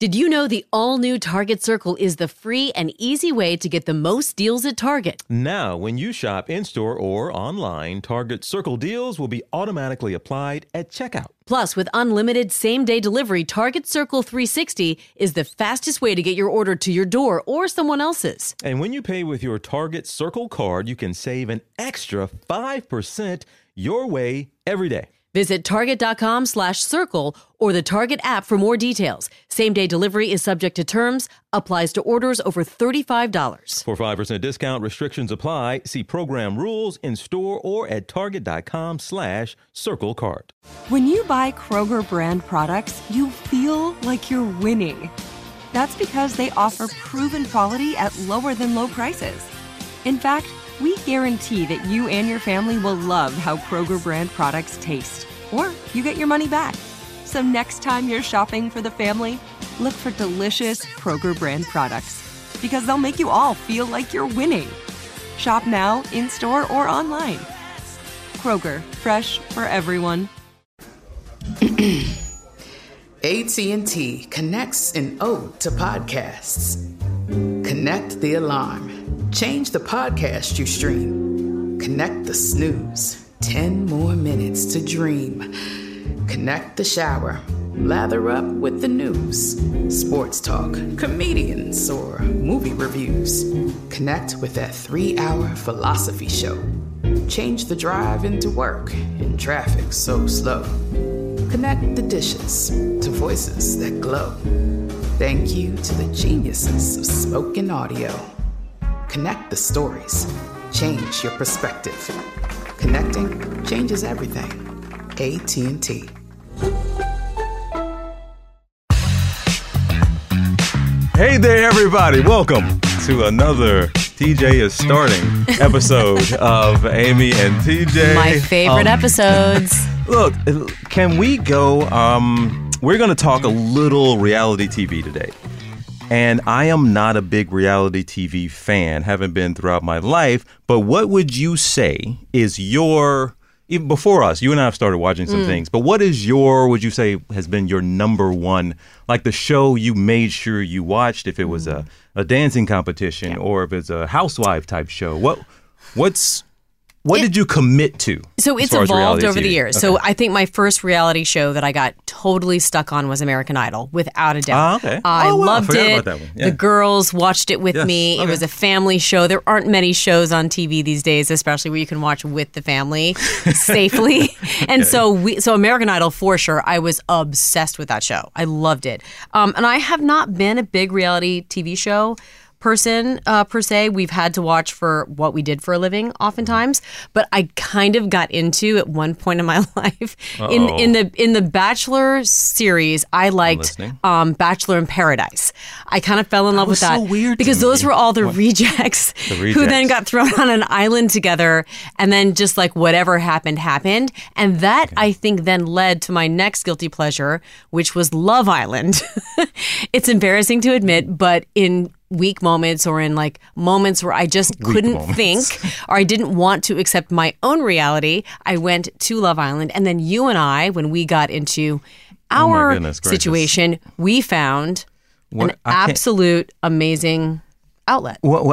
Did you know the all-new Target Circle is the free and easy way to get the most deals at Target? Now, when you shop in-store or online, Target Circle deals will be automatically applied at checkout. Plus, with unlimited same-day delivery, Target Circle 360 is the fastest way to get your order to your door or someone else's. And when you pay with your Target Circle card, you can save an extra 5% your way every day. Visit target.com/circle or the Target app for more details. Same-day delivery is subject to terms, applies to orders over $35. For 5% discount, restrictions apply. See program rules in store or at target.com/circle card. When you buy Kroger brand products, you feel like you're winning. That's because they offer proven quality at lower than low prices. In fact, we guarantee that you and your family will love how Kroger brand products taste, or you get your money back. So next time you're shopping for the family, look for delicious Kroger brand products, because they'll make you all feel like you're winning. Shop now, in-store, or online. Kroger, fresh for everyone. AT&T connects an ode to podcasts. Connect the alarm. Change the podcast you stream. Connect the snooze. 10 more minutes to dream. Connect the shower. Lather up with the news. Sports talk, comedians, or movie reviews. Connect with that 3-hour philosophy show. Change the drive into work in traffic so slow. Connect the dishes to voices that glow. Thank you to the geniuses of spoken audio. Connect the stories. Change your perspective. Connecting changes everything. AT&T. Hey there, everybody. Welcome to another TJ is Starting episode of Amy and TJ. My favorite episodes. Look, can we go? We're going to talk a little reality TV today. And I am not a big reality TV fan, haven't been throughout my life. But what would you say is your, even before us, you and I have started watching some things, but what is would you say has been your number one, like the show you made sure you watched, if it was a dancing competition or if it's a housewife type show? What did you commit to? So it's evolved over the years. Okay. So I think my first reality show that I got totally stuck on was American Idol, without a doubt. Okay. I loved it. About that one. Yeah. The girls watched it with me. Okay. It was a family show. There aren't many shows on TV these days, especially where you can watch with the family safely. And so American Idol, for sure, I was obsessed with that show. I loved it. And I have not been a big reality TV show person per se. We've had to watch for what we did for a living oftentimes, but I kind of got into at one point in my life in the Bachelor series. I liked Bachelor in Paradise. I kind of fell in love with that. So weird because those were all the rejects who then got thrown on an island together, and then just like whatever happened. And that I think then led to my next guilty pleasure, which was Love Island. It's embarrassing to admit, but in weak moments or in like moments where I just couldn't think or I didn't want to accept my own reality, I went to Love Island. And then you and I, when we got into our situation, we found an absolute amazing outlet. What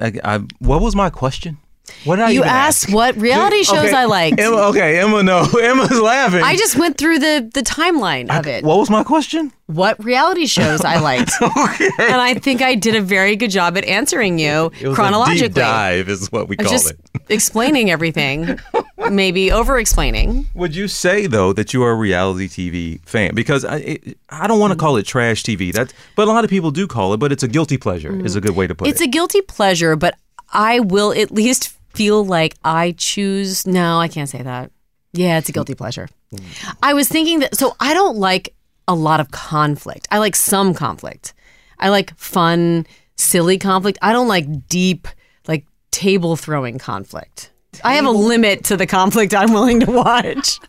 was my question? What did I You even asked ask? what reality shows I liked. Emma, no. Emma's laughing. I just went through the timeline of it. What was my question? What reality shows I liked. Okay. And I think I did a very good job at answering you It was chronologically. a deep dive is what we call just it. Explaining everything, maybe over-explaining. Would you say, though, that you are a reality TV fan? Because I don't want to call it trash TV, but a lot of people do call it, but it's a guilty pleasure is a good way to put it. It's a guilty pleasure, but I will at least feel like I choose. No, I can't say that. Yeah, it's a guilty pleasure. I was thinking that, so I don't like a lot of conflict. I like some conflict. I like fun, silly conflict. I don't like deep, like table throwing conflict. I have a limit to the conflict I'm willing to watch.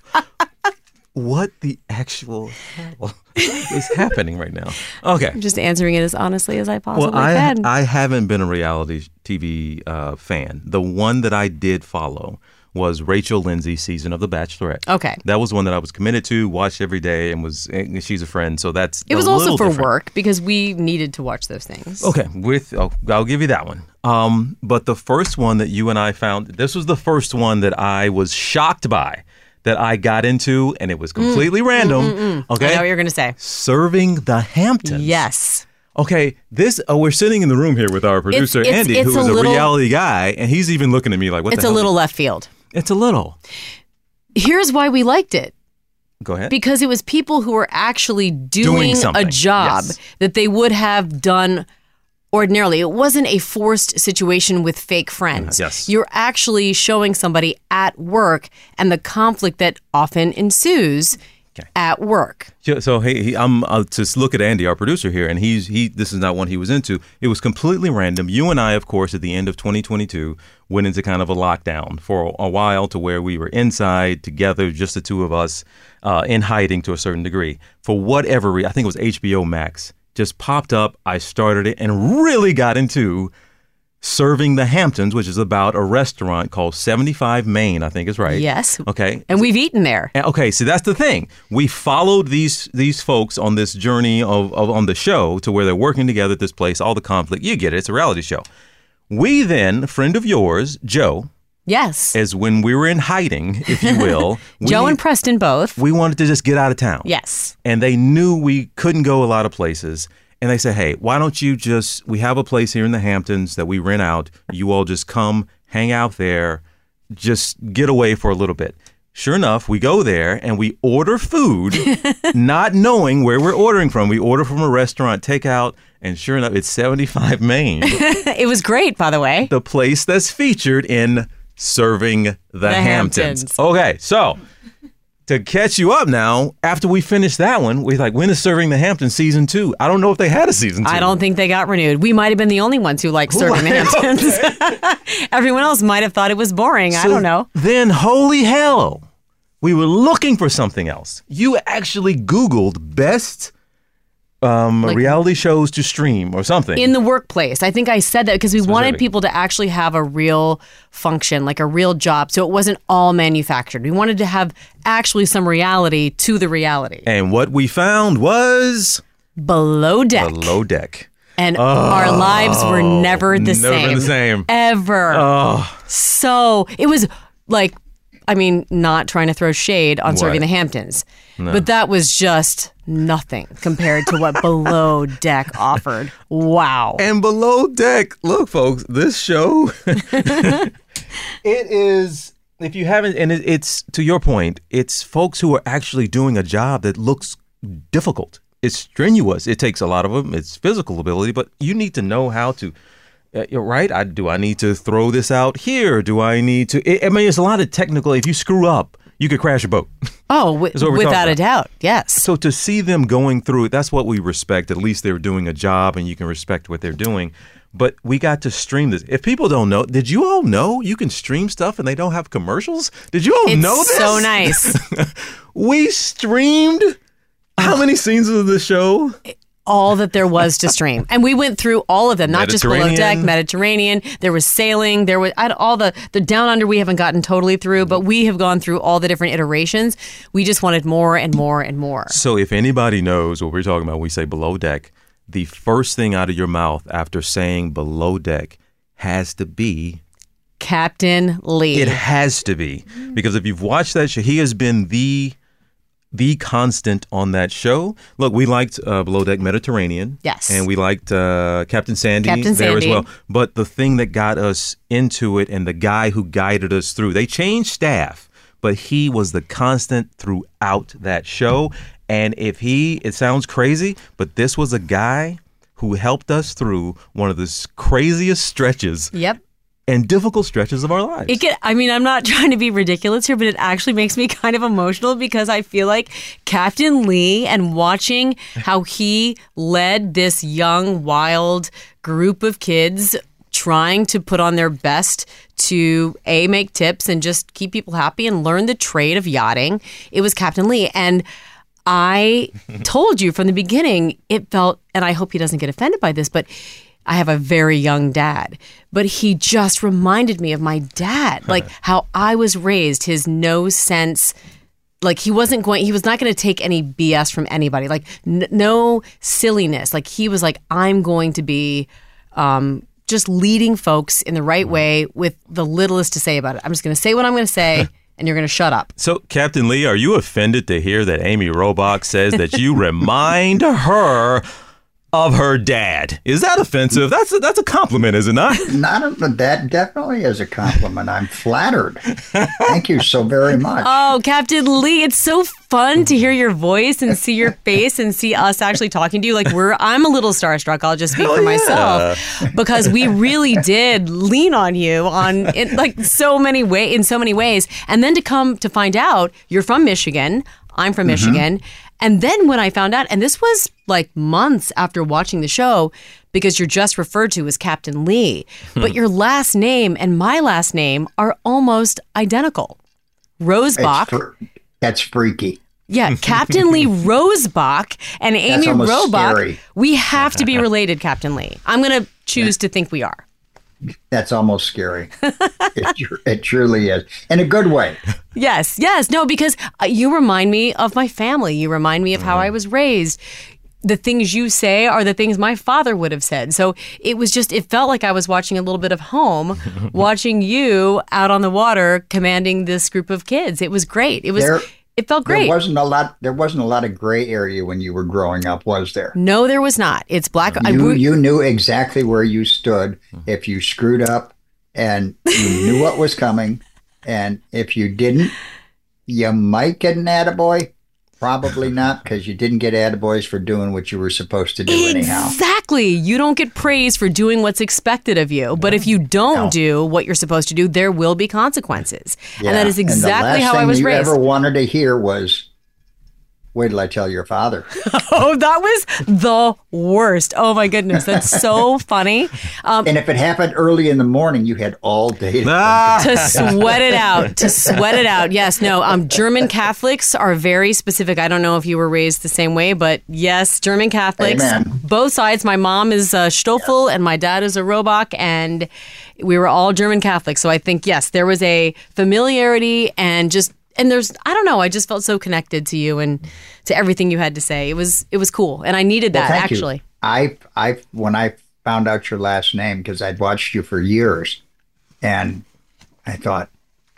What the actual hell is happening right now? Okay. I'm just answering it as honestly as I possibly can. I haven't been a reality TV fan. The one that I did follow was Rachel Lindsay's season of The Bachelorette. Okay. That was one that I was committed to, watched every day, and she's a friend, so that's It was also for different. work because we needed to watch those things. Okay, I'll give you that one. But the first one that you and I found, this was the first one that I was shocked by, that I got into, and it was completely random. Okay, I know what you're going to say. Serving the Hamptons. Yes. Okay, we're sitting in the room here with our producer, Andy, who is a reality guy, and he's even looking at me like, what the hell? It's a little left field. It's a little. Here's why we liked it. Go ahead. Because it was people who were actually doing something. a job that they would have done ordinarily. It wasn't a forced situation with fake friends. Yes. You're actually showing somebody at work and the conflict that often ensues at work. So I'm to look at Andy, our producer here, and this is not one he was into. It was completely random. You and I, of course, at the end of 2022, went into kind of a lockdown for a while, to where we were inside together, just the two of us, in hiding to a certain degree. For whatever reason, I think it was HBO Max, just popped up. I started it and really got into Serving the Hamptons, which is about a restaurant called 75 Main, I think is right. Yes. Okay. And we've eaten there. Okay, so that's the thing. We followed these folks on this journey on the show, to where they're working together at this place, all the conflict. You get it. It's a reality show. We then, a friend of yours, Joe. Yes. As when we were in hiding, if you will. Joe and Preston both. We wanted to just get out of town. Yes. And they knew we couldn't go a lot of places. And they said, hey, why don't you we have a place here in the Hamptons that we rent out. You all just come, hang out there, just get away for a little bit. Sure enough, we go there and we order food, not knowing where we're ordering from. We order from a restaurant, takeout, and sure enough, it's 75 Main. It was great, by the way. The place that's featured in Serving the Hamptons. Okay, so to catch you up now, after we finished that one, we're like, when is Serving the Hamptons season 2? I don't know if they had a season 2. I don't think they got renewed. We might have been the only ones who liked Serving the Hamptons. Everyone else might have thought it was boring. I don't know. Then, holy hell, we were looking for something else. You actually Googled best reality shows to stream or something. In the workplace. I think I said that because we wanted people to actually have a real function, like a real job. So it wasn't all manufactured. We wanted to have actually some reality to the reality. And what we found was Below Deck. Below Deck. And our lives were never the same. Never the same. Ever. So it was like, I mean, not trying to throw shade on Serving the Hamptons, but that was just nothing compared to what Below Deck offered. Wow. And Below Deck, look, folks, this show, it is, if you haven't, and it's, to your point, it's folks who are actually doing a job that looks difficult. It's strenuous. It takes a lot of them. It's physical ability, but you need to know how to, right? Do I need to throw this out here? Do I need to? I mean, it's a lot of technical. If you screw up, you could crash a boat. Oh, without a doubt. Yes. So to see them going through it, that's what we respect. At least they're doing a job and you can respect what they're doing. But we got to stream this. If people don't know, did you all know you can stream stuff and they don't have commercials? Did you all know this? It's so nice. We streamed how many seasons of the show? All that there was to stream. And we went through all of them, not just Below Deck, Mediterranean. There was sailing. There was all the Down Under we haven't gotten totally through, but we have gone through all the different iterations. We just wanted more and more and more. So if anybody knows what we're talking about, we say Below Deck, the first thing out of your mouth after saying Below Deck has to be Captain Lee. It has to be. Because if you've watched that show, he has been the constant on that show. Look, we liked Below Deck Mediterranean. Yes. And we liked Captain Sandy there as well. But the thing that got us into it and the guy who guided us through, they changed staff, but he was the constant throughout that show. And it sounds crazy, but this was a guy who helped us through one of the craziest stretches. Yep. And difficult stretches of our lives. I'm not trying to be ridiculous here, but it actually makes me kind of emotional because I feel like Captain Lee and watching how he led this young, wild group of kids trying to put on their best to make tips and just keep people happy and learn the trade of yachting. It was Captain Lee. And I told you from the beginning, it felt, and I hope he doesn't get offended by this, but I have a very young dad, but he just reminded me of my dad, like how I was raised, his no sense. Like he was not going to take any BS from anybody, like no silliness. Like he was like, I'm going to be just leading folks in the right way with the littlest to say about it. I'm just going to say what I'm going to say. And you're going to shut up. So, Captain Lee, are you offended to hear that Amy Robach says that you remind her of her dad? Is that offensive? That's a compliment, is it not? That definitely is a compliment. I'm flattered. Thank you so very much. Oh, Captain Lee, it's so fun to hear your voice and see your face and see us actually talking to you. Like I'm a little starstruck. I'll just speak for myself because we really did lean on you in so many ways. And then to come to find out you're from Michigan. I'm from Michigan. And then when I found out, and this was like months after watching the show, because you're just referred to as Captain Lee, but your last name and my last name are almost identical. Rosebach. That's freaky. Yeah, Captain Lee Rosebach and Amy Robach. Scary. We have to be related, Captain Lee. I'm going to choose to think we are. That's almost scary. It truly is. In a good way. Yes. No, because you remind me of my family. You remind me of how I was raised. The things you say are the things my father would have said. So it felt like I was watching a little bit of Home, watching you out on the water commanding this group of kids. It was great. It felt great. There wasn't a lot of gray area when you were growing up, was there? No, there was not. It's black. You knew exactly where you stood if you screwed up, and you knew what was coming. And if you didn't, you might get an attaboy. Probably not, because you didn't get attaboys for doing what you were supposed to do anyhow. Exactly. You don't get praise for doing what's expected of you. But if you don't do what you're supposed to do, there will be consequences. Yeah. And that is exactly how I was raised. The last thing you ever wanted to hear was, wait till I tell your father. Oh, that was the worst. Oh, my goodness. That's so funny. And if it happened early in the morning, you had all day to sweat it out. Yes. No, German Catholics are very specific. I don't know if you were raised the same way, but yes, German Catholics. Amen. Both sides. My mom is a Stoffel and my dad is a Robach, and we were all German Catholics. So I think, yes, there was a familiarity and I don't know, I just felt so connected to you and to everything you had to say. It was cool. And I needed that, actually. When I found out your last name, because I'd watched you for years, and I thought,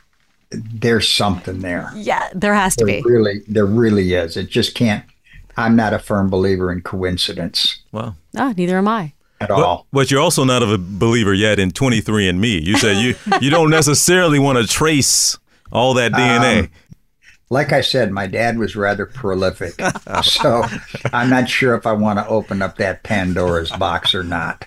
there's something there. Yeah, there has to be. There really is. It just can't. I'm not a firm believer in coincidence. Well, neither am I. At all. But you're also not a believer yet in 23andMe. You said you don't necessarily want to trace all that DNA. Like I said, my dad was rather prolific. So I'm not sure if I want to open up that Pandora's box or not.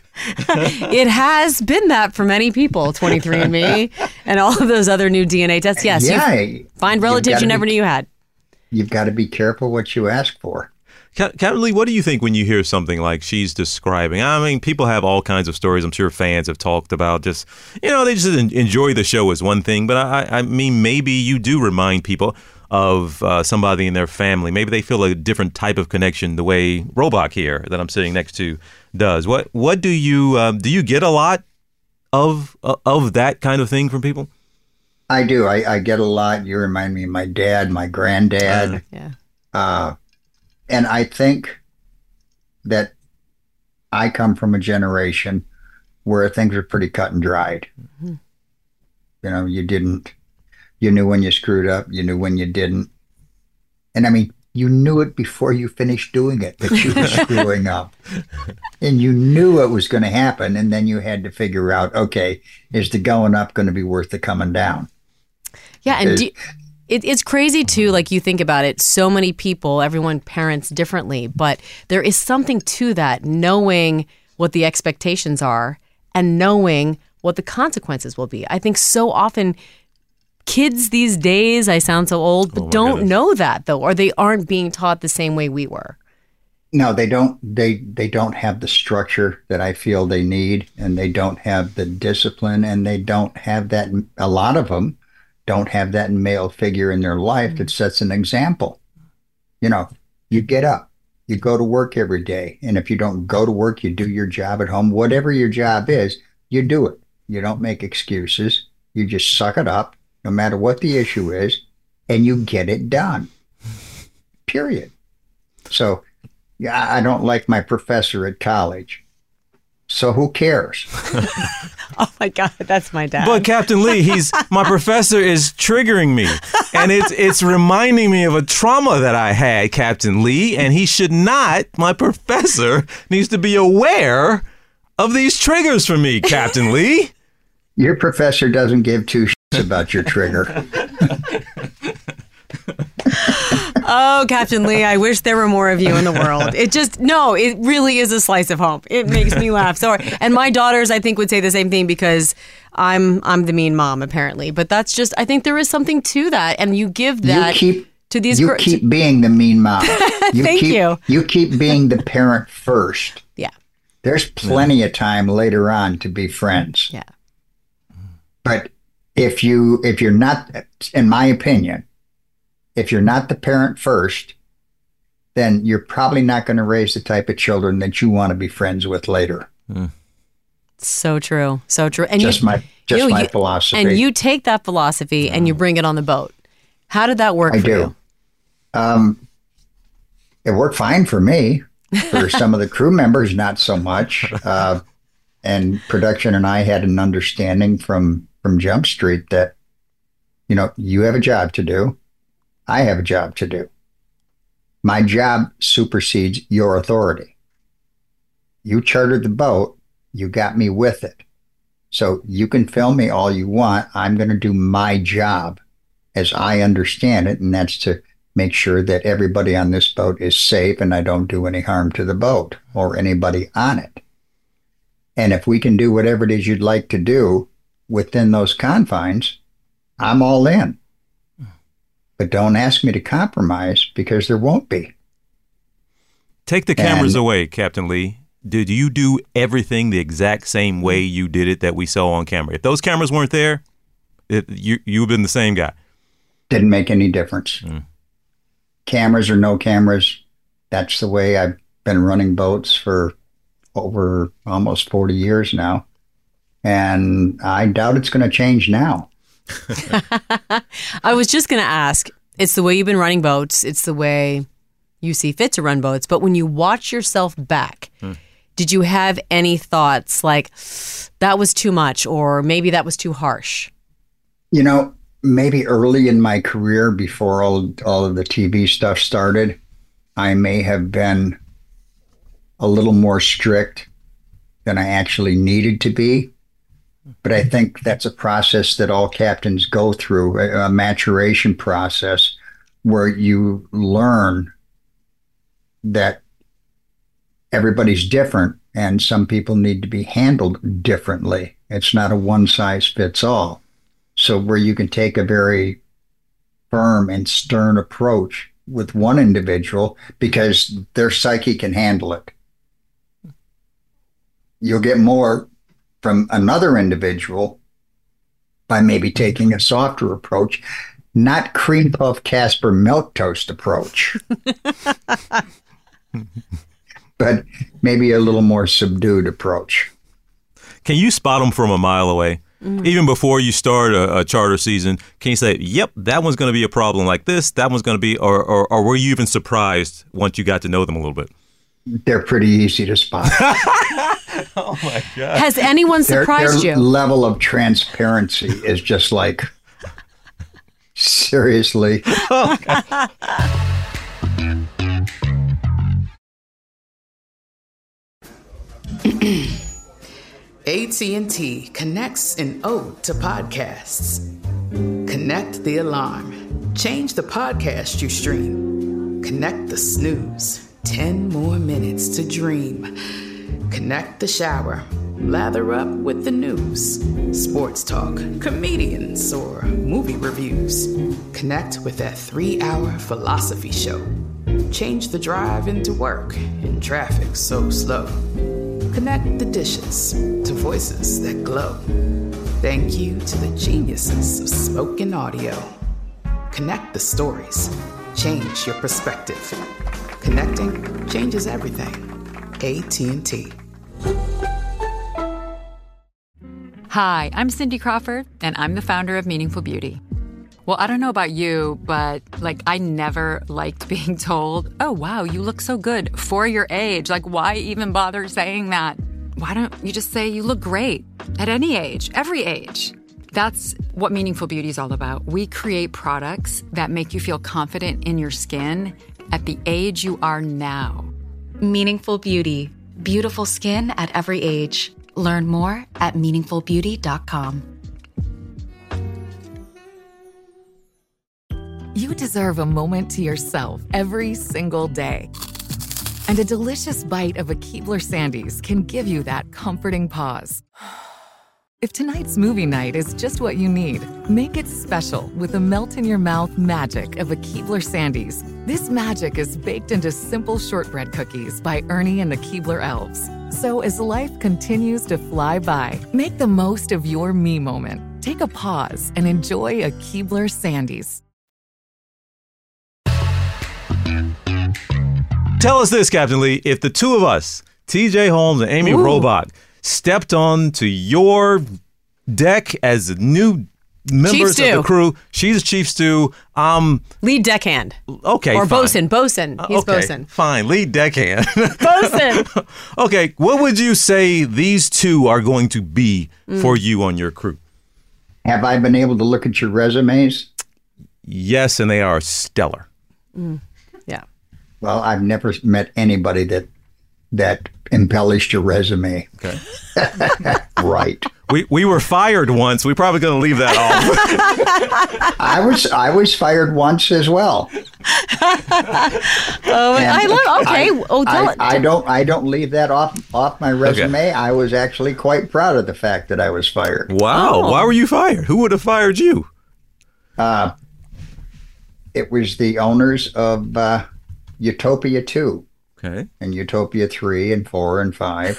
It has been that for many people, 23andMe and all of those other new DNA tests. Yes, you find relatives you never knew you had. You've got to be careful what you ask for. Captain Lee, what do you think when you hear something like she's describing? I mean, people have all kinds of stories. I'm sure fans have talked about just, they just enjoy the show is one thing. But I mean, maybe you do remind people of somebody in their family. Maybe they feel a different type of connection the way Robach here that I'm sitting next to does. What do you get a lot of that kind of thing from people? I do. I get a lot. You remind me of my dad, my granddad. And I think that I come from a generation where things are pretty cut and dried. Mm-hmm. You knew when you screwed up, you knew when you didn't. And I mean, you knew it before you finished doing it, that you were screwing up. And you knew it was going to happen. And then you had to figure out, okay, is the going up going to be worth the coming down? Yeah. And it's crazy, too, like you think about it. So many people, everyone parents differently, but there is something to that, knowing what the expectations are and knowing what the consequences will be. I think so often kids these days, I sound so old, but don't know that, though, or they aren't being taught the same way we were. No, they don't. They don't have the structure that I feel they need, and they don't have the discipline, and they don't have that. A lot of them don't have that male figure in their life that sets an example. You get up, You go to work every day. And if you don't go to work, you do your job at home. Whatever your job is, you do it. You don't make excuses. You just suck it up, no matter what the issue is, and you get it done. Period. So, yeah, I don't like my professor at college. So who cares? Oh my God, that's my dad. But Captain Lee, my professor is triggering me, and it's reminding me of a trauma that I had, Captain Lee, and he should not. My professor needs to be aware of these triggers for me, Captain Lee. Your professor doesn't give two shits about your trigger. Oh, Captain Lee, I wish there were more of you in the world. It really is a slice of home. It makes me laugh. And my daughters, I think, would say the same thing because I'm the mean mom, apparently. But that's just, I think there is something to that. And you give that to these girls. You keep being the mean mom. Thank you. You keep being the parent first. Yeah. There's plenty of time later on to be friends. Yeah. But if you're not, in my opinion, if you're not the parent first, then you're probably not going to raise the type of children that you want to be friends with later. So true. So true. And my philosophy. And you take that philosophy and you bring it on the boat. How did that work for you? It worked fine for me. For some of the crew members, not so much. And production and I had an understanding from Jump Street that, you have a job to do. I have a job to do. My job supersedes your authority. You chartered the boat. You got me with it. So you can film me all you want. I'm going to do my job as I understand it, and that's to make sure that everybody on this boat is safe and I don't do any harm to the boat or anybody on it. And if we can do whatever it is you'd like to do within those confines, I'm all in. But don't ask me to compromise because there won't be. Take the cameras away, Captain Lee. Did you do everything the exact same way you did it that we saw on camera? If those cameras weren't there, you've been the same guy. Didn't make any difference. Cameras or no cameras, that's the way I've been running boats for over almost 40 years now. And I doubt it's going to change now. I was just going to ask, it's the way you've been running boats. It's the way you see fit to run boats. But when you watch yourself back, did you have any thoughts like that was too much or maybe that was too harsh? Maybe early in my career before all of the TV stuff started, I may have been a little more strict than I actually needed to be. But I think that's a process that all captains go through, a maturation process where you learn that everybody's different and some people need to be handled differently. It's not a one size fits all. So where you can take a very firm and stern approach with one individual because their psyche can handle it. You'll get more from another individual by maybe taking a softer approach, not cream puff Casper milk toast approach, but maybe a little more subdued approach. Can you spot them from a mile away? Even before you start a charter season, can you say, yep, that one's going to be a problem like this, that one's going to be, or were you even surprised once you got to know them a little bit? They're pretty easy to spot. Oh, my God. Has anyone surprised their you? Level of transparency is just like, seriously. Oh, God. AT&T connects an ode to podcasts. Connect the alarm. Change the podcast you stream. Connect the snooze. 10 more minutes to dream. Connect the shower. Lather up with the news. Sports talk, comedians, or movie reviews. Connect with that 3-hour philosophy show. Change the drive into work in traffic so slow. Connect the dishes to voices that glow. Thank you to the geniuses of spoken audio. Connect the stories. Change your perspective. Connecting changes everything. AT&T. Hi, I'm Cindy Crawford, and I'm the founder of Meaningful Beauty. Well, I don't know about you, but I never liked being told, oh, wow, you look so good for your age. Why even bother saying that? Why don't you just say you look great at any age, every age? That's what Meaningful Beauty is all about. We create products that make you feel confident in your skin at the age you are now. Meaningful Beauty. Beautiful skin at every age. Learn more at meaningfulbeauty.com. You deserve a moment to yourself every single day. And a delicious bite of a Keebler Sandies can give you that comforting pause. If tonight's movie night is just what you need, make it special with the melt-in-your-mouth magic of a Keebler Sandies. This magic is baked into simple shortbread cookies by Ernie and the Keebler Elves. So as life continues to fly by, make the most of your me moment. Take a pause and enjoy a Keebler Sandies. Tell us this, Captain Lee. If the two of us, TJ Holmes and Amy Robach, stepped on to your deck as new members of the crew, she's Chief Stew. Lead deckhand. Okay, or fine. bosun. He's okay, bosun. Fine, lead deckhand. Bosun. Okay, what would you say these two are going to be for you on your crew? Have I been able to look at your resumes? Yes, and they are stellar. Yeah. Well, I've never met anybody that embellished your resume. Okay. Right. We were fired once. We're probably going to leave that off. I was fired once as well. I don't leave that off my resume. Okay. I was actually quite proud of the fact that I was fired. Wow. Oh. Why were you fired? Who would have fired you? It was the owners of Utopia 2. Okay. And Utopia 3 and 4 and 5.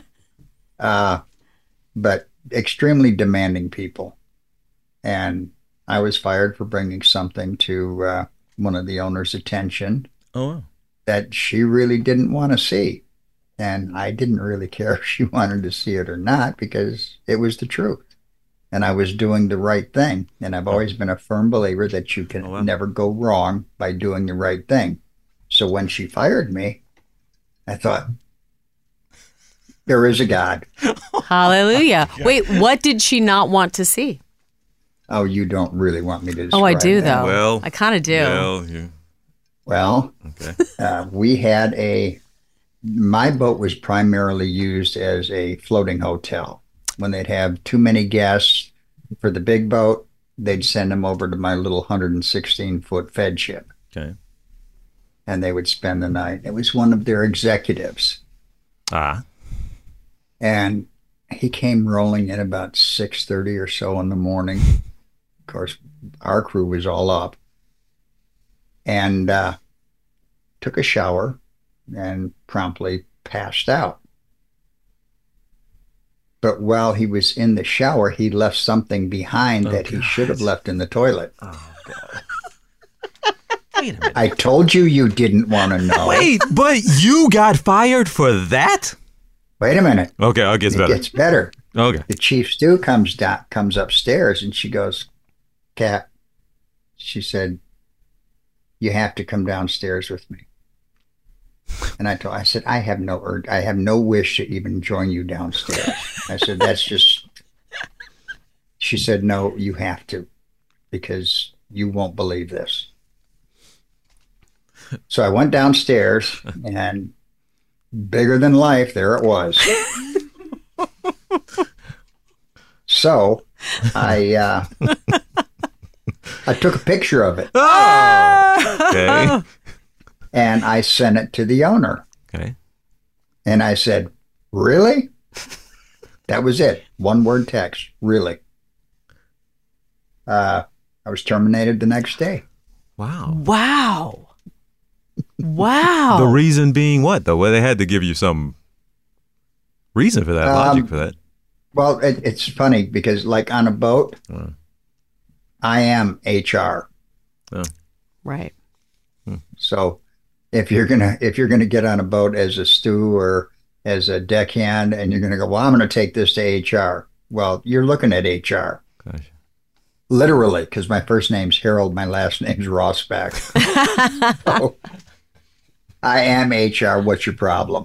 But extremely demanding people. And I was fired for bringing something to one of the owners' attention that she really didn't want to see. And I didn't really care if she wanted to see it or not because it was the truth. And I was doing the right thing. And I've always been a firm believer that you can never go wrong by doing the right thing. So when she fired me, I thought, there is a God. Hallelujah. Yeah. Wait, what did she not want to see? Oh, you don't really want me to describe I do, that. though. Well, I kind of do. Well, we had my boat was primarily used as a floating hotel. When they'd have too many guests for the big boat, they'd send them over to my little 116-foot Fed ship. Okay. And they would spend the night. It was one of their executives. And he came rolling in about 6:30 or so in the morning. Of course, our crew was all up. And took a shower and promptly passed out. But while he was in the shower, he left something behind that he should have left in the toilet. Oh, God. Wait a minute. I told you didn't want to know. Wait, but you got fired for that? Wait a minute. Okay, it gets better. It gets better. Okay. The Chief Stew comes upstairs and she goes, Cap, she said, you have to come downstairs with me. And I said, I have no urge. I have no wish to even join you downstairs. I said, that's just. She said, no, you have to, because you won't believe this. So I went downstairs, and bigger than life, there it was. So I took a picture of it. Oh, okay. And I sent it to the owner. Okay. And I said, really? That was it. One word text. Really. I was terminated the next day. Wow. Wow. Wow. The reason being what, though? Well, they had to give you some reason for that, logic for that. Well, it's funny because, like, on a boat, I am HR. Oh. Right. So if you're gonna get on a boat as a stew or as a deckhand, and you're gonna go, well, I'm gonna take this to HR. Well, you're looking at HR. Gosh. Literally, because my first name's Harold, my last name's Rossback. So, I am HR. What's your problem?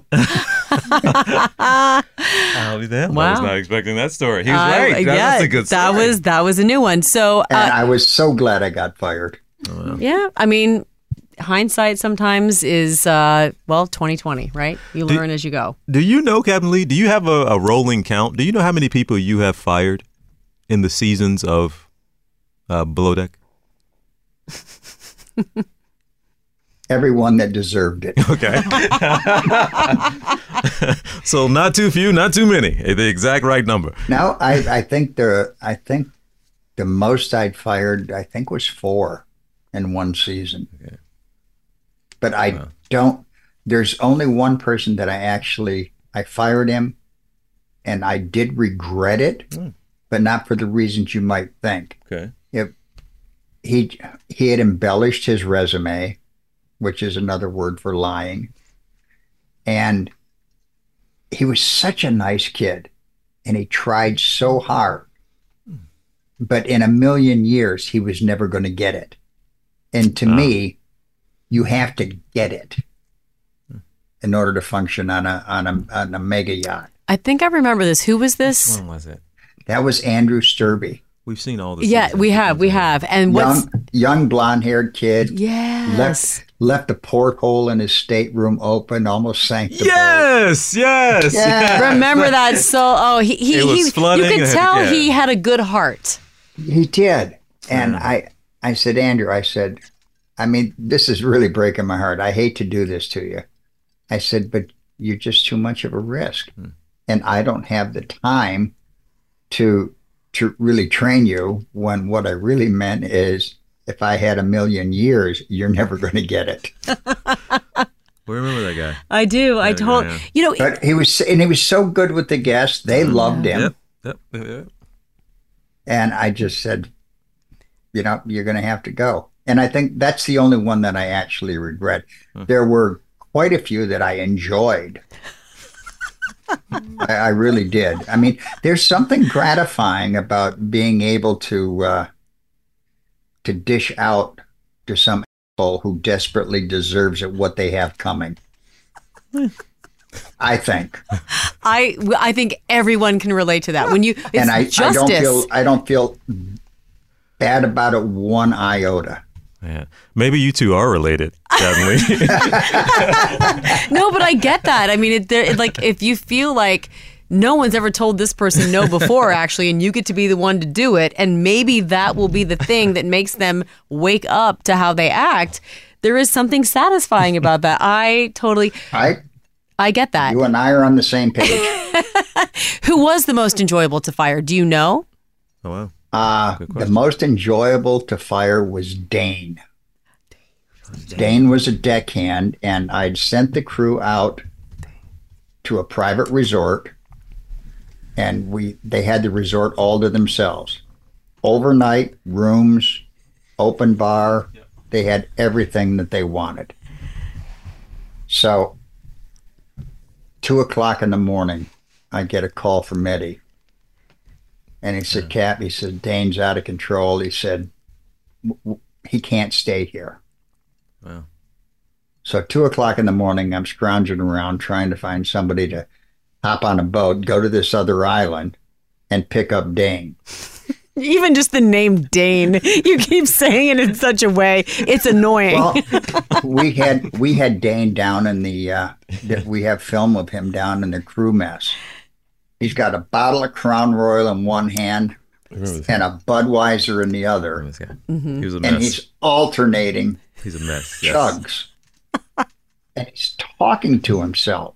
I'll be damned. Wow. I was not expecting that story. He was right. That's a good story. That was a new one. So, And I was so glad I got fired. yeah, I mean, hindsight sometimes is 2020, right? You learn as you go. Do you know, Captain Lee? Do you have a rolling count? Do you know how many people you have fired in the seasons of Below Deck? Everyone that deserved it. Okay. So not too few, not too many. The exact right number. No, I think the most I'd fired, I think, was 4 in one season. Okay. But I don't. There's only one person that I fired him, and I did regret it, but not for the reasons you might think. Okay. He had embellished his resume, which is another word for lying. And he was such a nice kid, and he tried so hard. But in a million years, he was never going to get it. And to me, you have to get it in order to function on a mega yacht. I think I remember this. Who was this? Which one was it? That was Andrew Sturby. We've seen all this. Yeah, we have. And what's young blonde-haired kid. Yes. Left the porthole in his stateroom open, almost sank the boat. Yes. Yeah. Remember that? So, It was flooding. You could tell he had a good heart. He did. And I said, Andrew, I mean, this is really breaking my heart. I hate to do this to you. I said, but you're just too much of a risk. And I don't have the time to really train you, when what I really meant is, if I had a million years, you're never going to get it. We remember that guy. I do. I told But he was so good with the guests. They loved him. Yep. And I just said, you're going to have to go. And I think that's the only one that I actually regret. There were quite a few that I enjoyed. I really did. I mean, there's something gratifying about being able to dish out to some asshole who desperately deserves it what they have coming. I think. I think everyone can relate to that. When you justice. I don't feel bad about it one iota. Yeah. Maybe you two are related, definitely. No, but I get that. I mean, like, if you feel like no one's ever told this person no before, actually, and you get to be the one to do it, and maybe that will be the thing that makes them wake up to how they act, there is something satisfying about that. I get that. You and I are on the same page. Who was the most enjoyable to fire? Do you know? Oh, wow. The most enjoyable to fire was Dane. Dane was a deckhand, and I'd sent the crew out to a private resort, and they had the resort all to themselves. Overnight rooms, open bar. They had everything that they wanted. So 2:00 in the morning, I get a call from Eddie. And he said, Cap, he said, Dane's out of control. He said, he can't stay here. Wow. So 2:00 in the morning, I'm scrounging around trying to find somebody to hop on a boat, go to this other island, and pick up Dane. Even just the name Dane, you keep saying it in such a way, it's annoying. Well, we had Dane down in we have film of him down in the crew mess. He's got a bottle of Crown Royal in one hand and a Budweiser in the other. Mm-hmm. He was a mess. And he's alternating He's a mess. chugs. And he's talking to himself.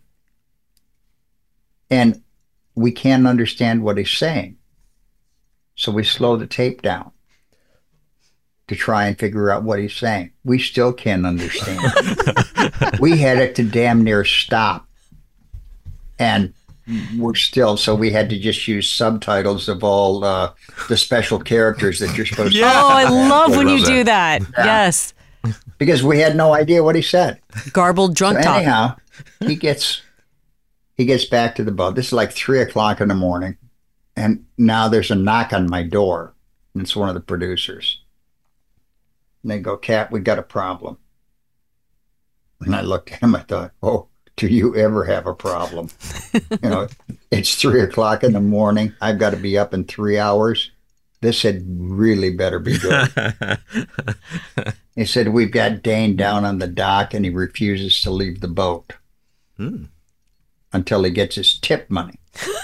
And we can't understand what he's saying. So we slow the tape down to try and figure out what he's saying. We still can't understand. We had it to damn near stop. And we're still, so we had to just use subtitles of all the special characters that you're supposed to. Oh, I love when you do that. Yeah. Yes. because we had no idea what he said. Garbled drunk talk. Anyhow, he gets back to the boat. This is like 3:00 in the morning. And now there's a knock on my door. And it's one of the producers. And they go, Cap, we got a problem. And I looked at him, I thought, oh, do you ever have a problem? It's 3:00 in the morning. I've got to be up in 3 hours. This had really better be good. He said, we've got Dane down on the dock and he refuses to leave the boat until he gets his tip money.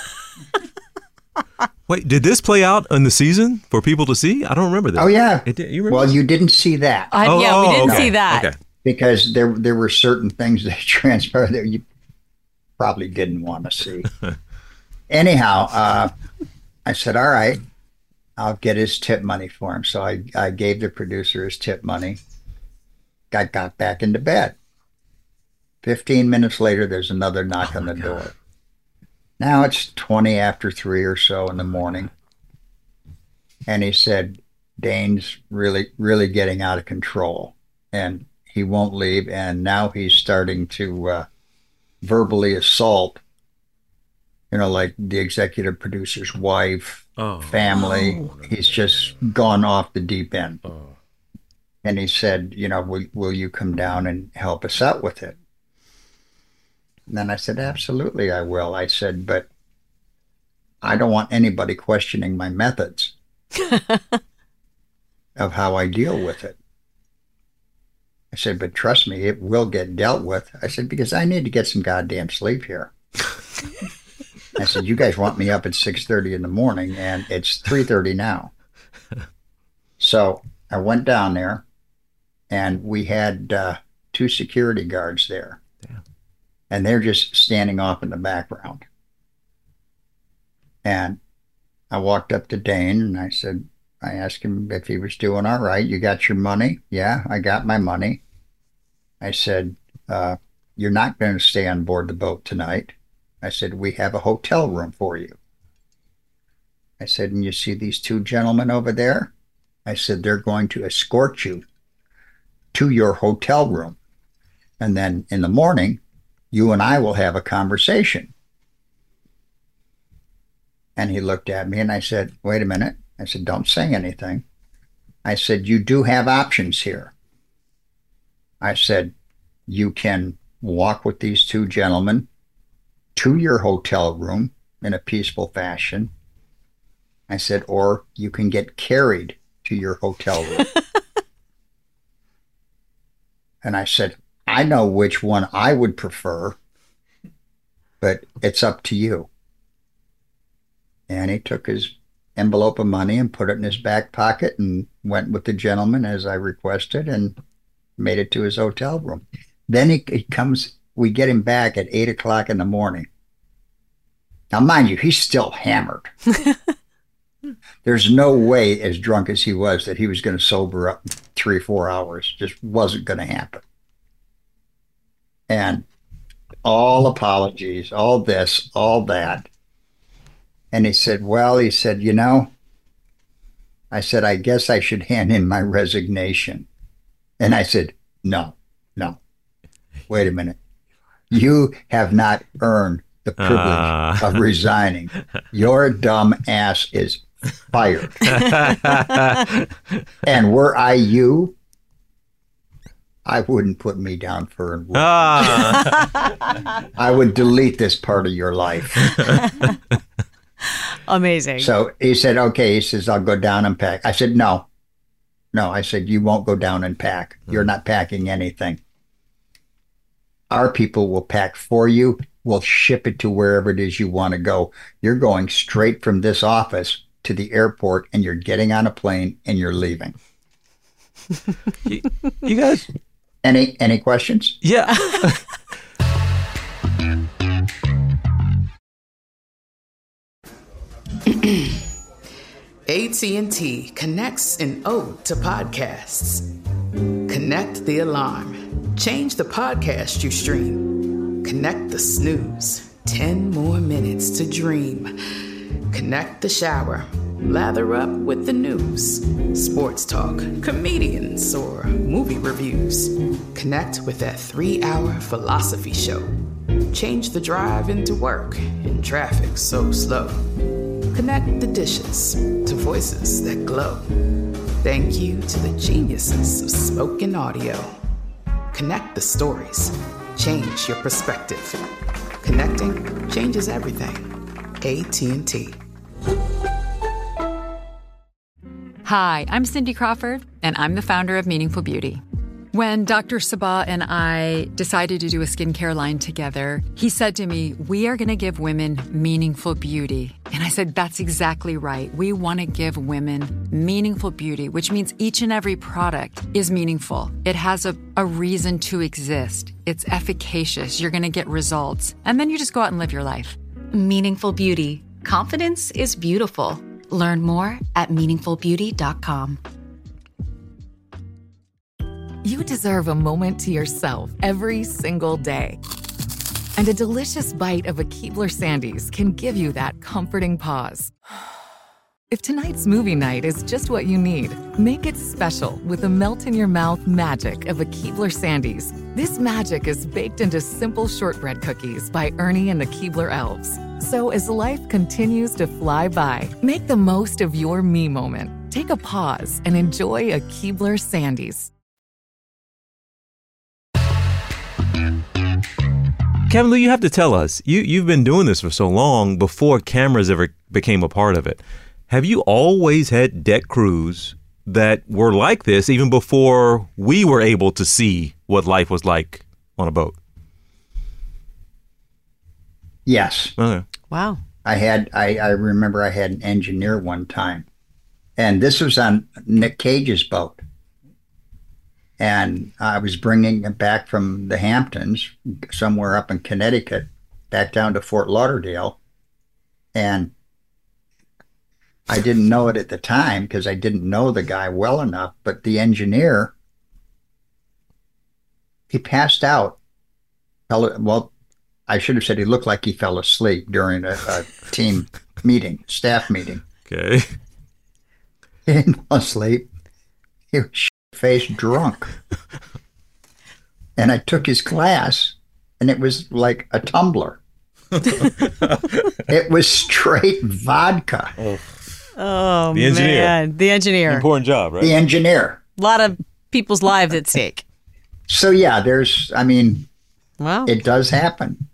Wait, did this play out in the season for people to see? I don't remember that. Oh, yeah. It did. You remember? Well, you didn't see that. We didn't see that. Okay. Because there were certain things that transpired that you probably didn't want to see. Anyhow, I said, all right, I'll get his tip money for him. So I gave the producer his tip money. I got back into bed. 15 minutes later, there's another knock on the door. Now it's 20 after 3 or so in the morning. And he said, Dane's really, really getting out of control. And he won't leave. And now he's starting to verbally assault, like the executive producer's wife, family. He's just gone off the deep end. And he said, will you come down and help us out with it? And then I said, absolutely, I will. I said, but I don't want anybody questioning my methods of how I deal with it. I said, but trust me, it will get dealt with. I said, because I need to get some goddamn sleep here. I said, you guys want me up at 6:30 in the morning, and it's 3:30 now. So I went down there, and we had 2 security guards there. And they're just standing off in the background. And I walked up to Dane and I asked him if he was doing all right. You got your money? Yeah, I got my money. I said, you're not going to stay on board the boat tonight. I said, we have a hotel room for you. I said, and you see these 2 gentlemen over there? I said, they're going to escort you to your hotel room. And then in the morning, you and I will have a conversation. And he looked at me and I said, wait a minute. I said, don't say anything. I said, you do have options here. I said, you can walk with these 2 gentlemen to your hotel room in a peaceful fashion. I said, or you can get carried to your hotel room. And I said, I know which one I would prefer, but it's up to you. And he took his envelope of money and put it in his back pocket and went with the gentleman as I requested and made it to his hotel room. Then he comes, we get him back at 8:00 in the morning. Now, mind you, he's still hammered. There's no way, as drunk as he was, that he was going to sober up in 3 or 4 hours. Just wasn't going to happen. And all apologies, all this, all that. And he said, I said, I guess I should hand in my resignation. And I said, no, wait a minute. You have not earned the privilege of resigning. Your dumb ass is fired. And were I you, I wouldn't put me down for I would delete this part of your life. Amazing. So he said, okay. He says, I'll go down and pack. I said, no. I said, you won't go down and pack. You're not packing anything. Our people will pack for you. We'll ship it to wherever it is you want to go. You're going straight from this office to the airport, and you're getting on a plane and you're leaving. You guys... Any questions? Yeah. AT&T connects an ode to podcasts. Connect the alarm. Change the podcast you stream. Connect the snooze. 10 more minutes to dream. Connect the shower. Lather up with the news, sports talk, comedians, or movie reviews. Connect with that 3-hour philosophy show. Change the drive into work in traffic so slow. Connect the dishes to voices that glow. Thank you to the geniuses of spoken audio. Connect the stories. Change your perspective. Connecting changes everything. AT&T. Hi, I'm Cindy Crawford, and I'm the founder of Meaningful Beauty. When Dr. Sabah and I decided to do a skincare line together, he said to me, we are going to give women meaningful beauty. And I said, that's exactly right. We want to give women meaningful beauty, which means each and every product is meaningful. It has a reason to exist. It's efficacious. You're going to get results. And then you just go out and live your life. Meaningful Beauty. Confidence is beautiful. Learn more at meaningfulbeauty.com. You deserve a moment to yourself every single day. And a delicious bite of a Keebler Sandies can give you that comforting pause. If tonight's movie night is just what you need, make it special with the melt-in-your-mouth magic of a Keebler Sandies. This magic is baked into simple shortbread cookies by Ernie and the Keebler Elves. So as life continues to fly by, make the most of your me moment. Take a pause and enjoy a Keebler Sandies. Kevin Liu, you have to tell us, you've been doing this for so long before cameras ever became a part of it. Have you always had deck crews that were like this even before we were able to see what life was like on a boat? Yes. Okay. Wow. I remember I had an engineer one time, and this was on Nick Cage's boat. And I was bringing it back from the Hamptons, somewhere up in Connecticut, back down to Fort Lauderdale. And I didn't know it at the time because I didn't know the guy well enough. But the engineer, he passed out. Well, I should have said he looked like he fell asleep during a team meeting, staff meeting. Okay. He didn't fall asleep. He was faced drunk. And I took his glass, and it was like a tumbler. It was straight vodka. Oh, the engineer. Man. The engineer. Important job, right? The engineer. A lot of people's lives at stake. So, yeah, Wow. It does happen.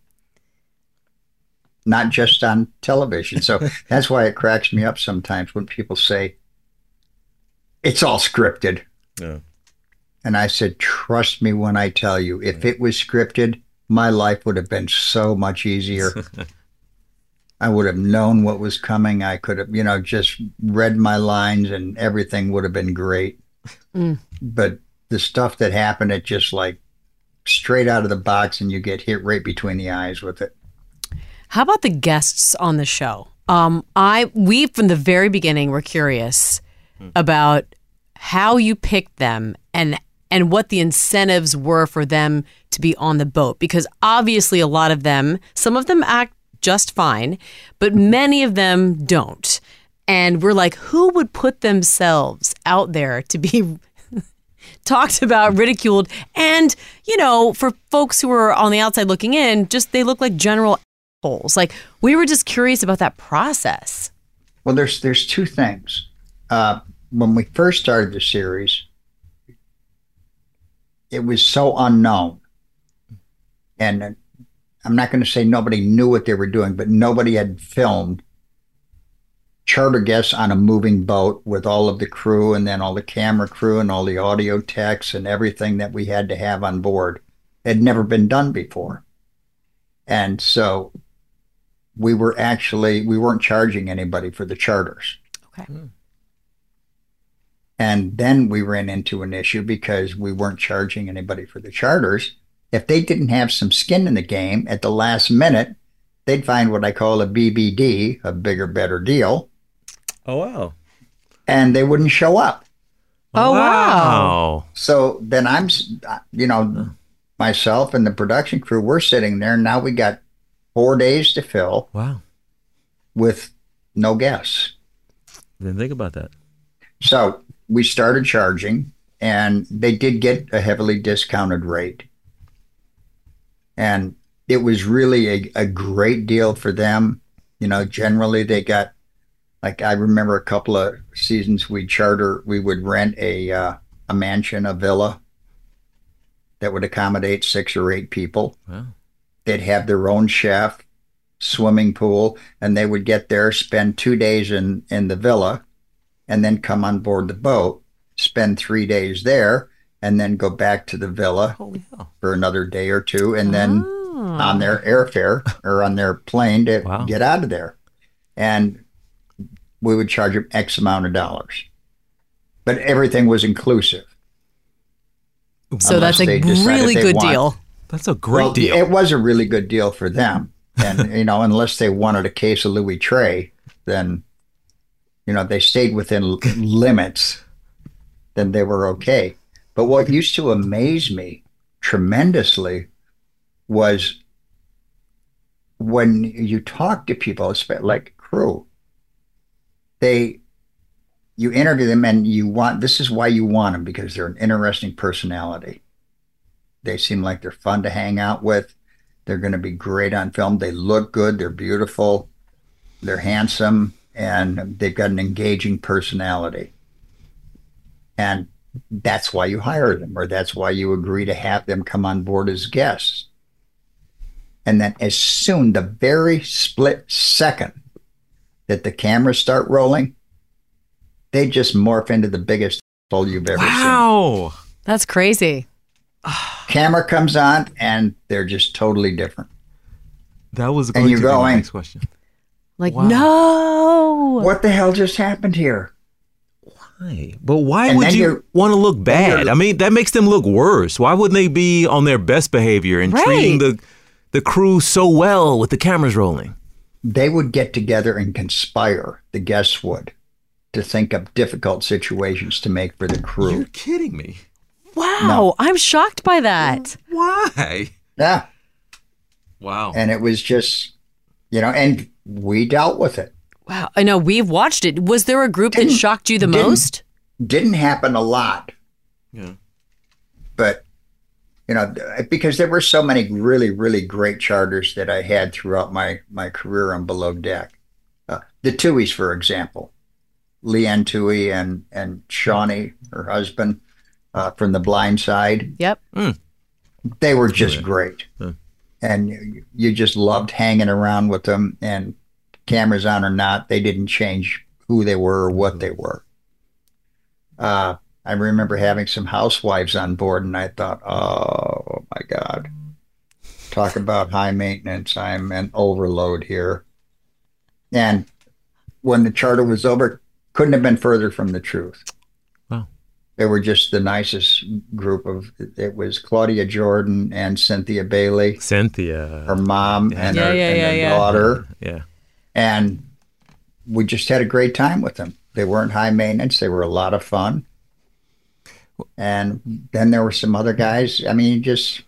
Not just on television. So that's why it cracks me up sometimes when people say, it's all scripted. Yeah. And I said, trust me when I tell you, if it was scripted, my life would have been so much easier. I would have known what was coming. I could have, just read my lines and everything would have been great. But the stuff that happened, it just like straight out of the box and you get hit right between the eyes with it. How about the guests on the show? We from the very beginning were curious about how you picked them and what the incentives were for them to be on the boat, because obviously a lot of them, some of them act just fine, but many of them don't. And we're like, who would put themselves out there to be talked about, ridiculed, and, for folks who are on the outside looking in, just they look like general assholes. Like, we were just curious about that process. Well, there's two things. When we first started the series, it was so unknown. And I'm not going to say nobody knew what they were doing, but nobody had filmed charter guests on a moving boat with all of the crew and then all the camera crew and all the audio techs and everything that we had to have on board. It had never been done before. And so we weren't charging anybody for the charters. Okay. And then we ran into an issue because we weren't charging anybody for the charters. If they didn't have some skin in the game at the last minute, they'd find what I call a BBD, a bigger, better deal. Oh, wow. And they wouldn't show up. Oh, wow. So then I'm, myself and the production crew, we're sitting there. Now we got 4 days to fill. Wow. With no guests. Then think about that. So we started charging, and they did get a heavily discounted rate. And it was really a great deal for them. You know, generally they got, like, I remember a couple of seasons we would rent a mansion, a villa that would accommodate 6 or 8 people. Wow. They'd have their own chef, swimming pool, and they would get there, spend 2 days in the villa, and then come on board the boat, spend 3 days there, and then go back to the villa for another day or two, and then on their airfare or on their plane to get out of there. And we would charge them X amount of dollars. But everything was inclusive. So that's a really good deal. That's a great deal. It was a really good deal for them. And, you know, unless they wanted a case of Louis Trey, then, you know, they stayed within limits, then they were okay. But what used to amaze me tremendously was when you talk to people, like crew, you interview them and this is why you want them, because they're an interesting personality. They seem like they're fun to hang out with. They're going to be great on film. They look good. They're beautiful. They're handsome, and they've got an engaging personality. And that's why you hire them, or that's why you agree to have them come on board as guests. And then as soon, the very split second that the cameras start rolling, they just morph into the biggest hole you've ever seen. Wow. That's crazy. Camera comes on, and they're just totally different. That was going to be my next question. Like, no. What the hell just happened here? Why? But why would you want to look bad? I mean, that makes them look worse. Why wouldn't they be on their best behavior and treating the crew so well with the cameras rolling? They would get together and conspire, the guests would, to think up difficult situations to make for the crew. You're kidding me. Wow. No. I'm shocked by that. Why? Yeah. Wow. And it was just, you know, and we dealt with it. Wow. I know, we've watched it. Was there a group that shocked you the most? Didn't happen a lot. Yeah. But, you know, because there were so many really, really great charters that I had throughout my career on Below Deck. The Tuohys, for example. Leanne Toohey and Shawnee, her husband, from The Blind Side. Yep. They were just great. And you just loved hanging around with them, and cameras on or not, they didn't change who they were or what they were. I remember having some housewives on board, and I thought, oh my God, talk about high maintenance. I'm an overload here. And when the charter was over, couldn't have been further from the truth. Wow. They were just the nicest group of, it was Claudia Jordan and Cynthia Bailey. Cynthia. Her mom and her daughter. Yeah. And we just had a great time with them. They weren't high maintenance. They were a lot of fun. And then there were some other guys. I mean, it's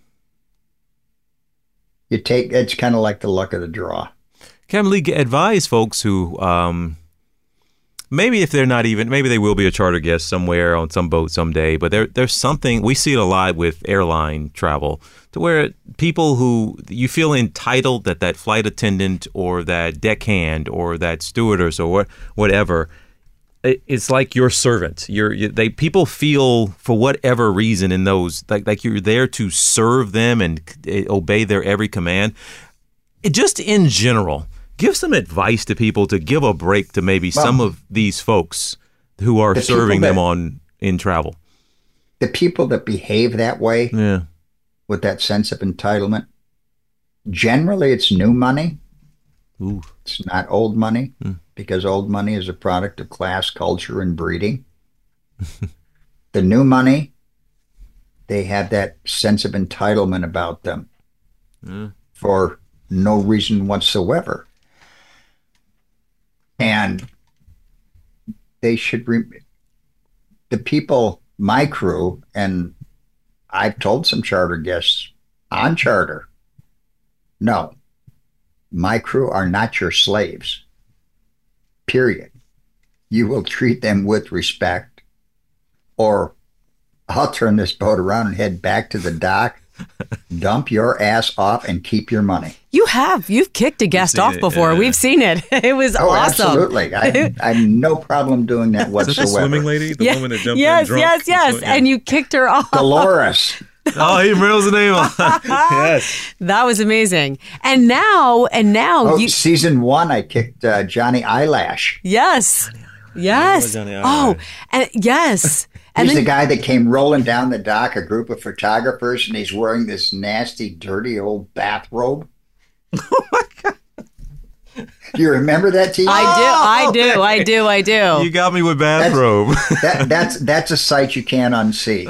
kind of like the luck of the draw. Captain Lee, advise folks who, maybe if they're not even, maybe they will be a charter guest somewhere on some boat someday, but there's something, we see it a lot with airline travel, to where people who, you feel entitled that flight attendant or that deckhand or that stewardess or whatever, it's like your servant. People feel for whatever reason in those, like you're there to serve them and obey their every command. Just in general, give some advice to people to give a break to maybe some of these folks who are serving them in travel. The people that behave that way, with that sense of entitlement, generally it's new money. Ooh. It's not old money, because old money is a product of class, culture, and breeding. The new money, they have that sense of entitlement about them for no reason whatsoever. And they should, the people, my crew, and I've told some charter guests on charter, no, my crew are not your slaves, period. you will treat them with respect, or I'll turn this boat around and head back to the dock, dump your ass off, and keep your money. You've kicked a guest off before. Yeah. We've seen it. It was awesome. Absolutely. I have no problem doing that whatsoever. Is that the swimming lady? The woman that jumped in drunk? Yes. And you kicked her off. Dolores. Oh, he remembers the name. Yes. That was amazing. And now season 1, I kicked Johnny Eyelash. Yes. Yes. Oh, and yes. He's the guy that came rolling down the dock, a group of photographers, and he's wearing this nasty, dirty old bathrobe. Oh my God. Do you remember that, T? I do. You got me with bathrobe. That's a sight you can't unsee.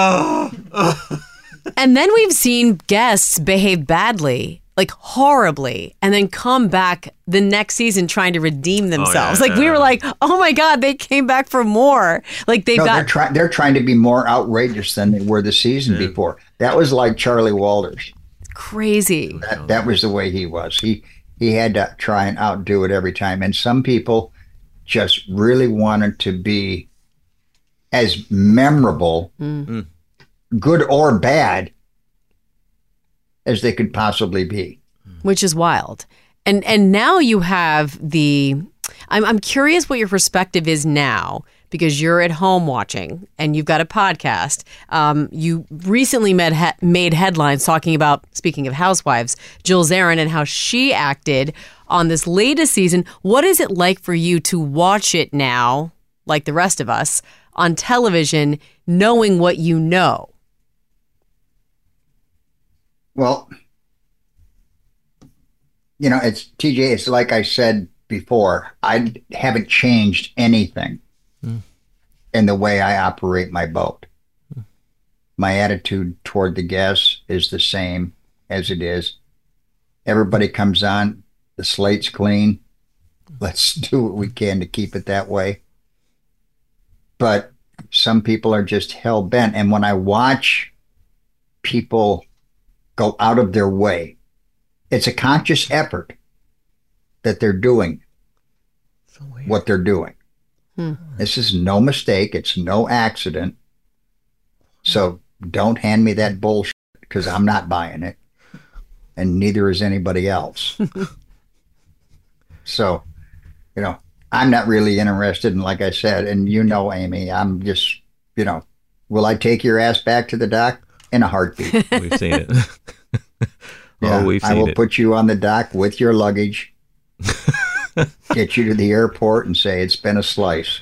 And then we've seen guests behave badly, like horribly, and then come back the next season trying to redeem themselves. We were like, oh my God, they came back for more. Like they're trying to be more outrageous than they were the season before. That was like Charlie Walters. Crazy. That was the way he was. He had to try and outdo it every time. And some people just really wanted to be as memorable, good or bad, as they could possibly be. Which is wild. And now you have I'm curious what your perspective is now, because you're at home watching and you've got a podcast. You recently made headlines talking about, speaking of housewives, Jill Zarin and how she acted on this latest season. What is it like for you to watch it now, like the rest of us, on television, knowing what you know? Well, it's TJ, it's like I said before, I haven't changed anything in the way I operate my boat. My attitude toward the guests is the same as it is. Everybody comes on, the slate's clean. Let's do what we can to keep it that way. But some people are just hell-bent. And when I watch people go out of their way, it's a conscious effort that they're doing what they're doing. This is no mistake. It's no accident. So don't hand me that bullshit, because I'm not buying it. And neither is anybody else. So, I'm not really interested in, like I said, and Amy, I'm just, will I take your ass back to the dock? In a heartbeat. We've seen it. I will put you on the dock with your luggage, get you to the airport, and say it's been a slice.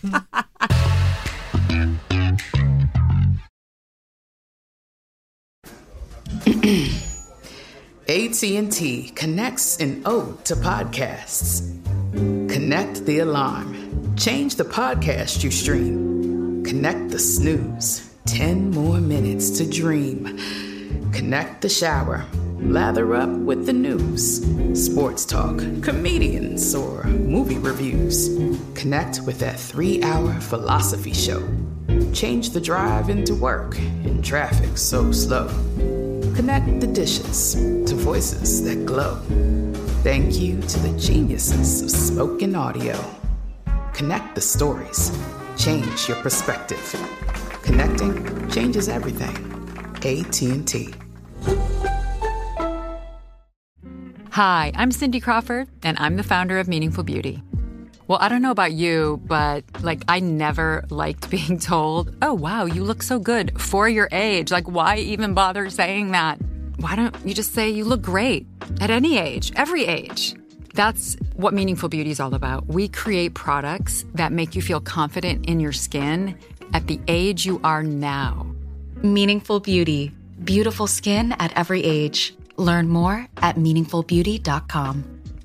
AT&T connects an ode to podcasts. Connect the alarm. Change the podcast you stream. Connect the snooze. 10 more minutes to dream. Connect the shower. Lather up with the news. Sports talk, comedians, or movie reviews. Connect with that 3-hour philosophy show. Change the drive into work in traffic so slow. Connect the dishes to voices that glow. Thank you to the geniuses of spoken audio. Connect the stories. Change your perspective. Connecting changes everything. AT&T. Hi, I'm Cindy Crawford, and I'm the founder of Meaningful Beauty. Well, I don't know about you, but I never liked being told, oh, wow, you look so good for your age. Why even bother saying that? Why don't you just say you look great at any age, every age? That's what Meaningful Beauty is all about. We create products that make you feel confident in your skin at the age you are now. Meaningful Beauty. Beautiful skin at every age. Learn more at meaningfulbeauty.com.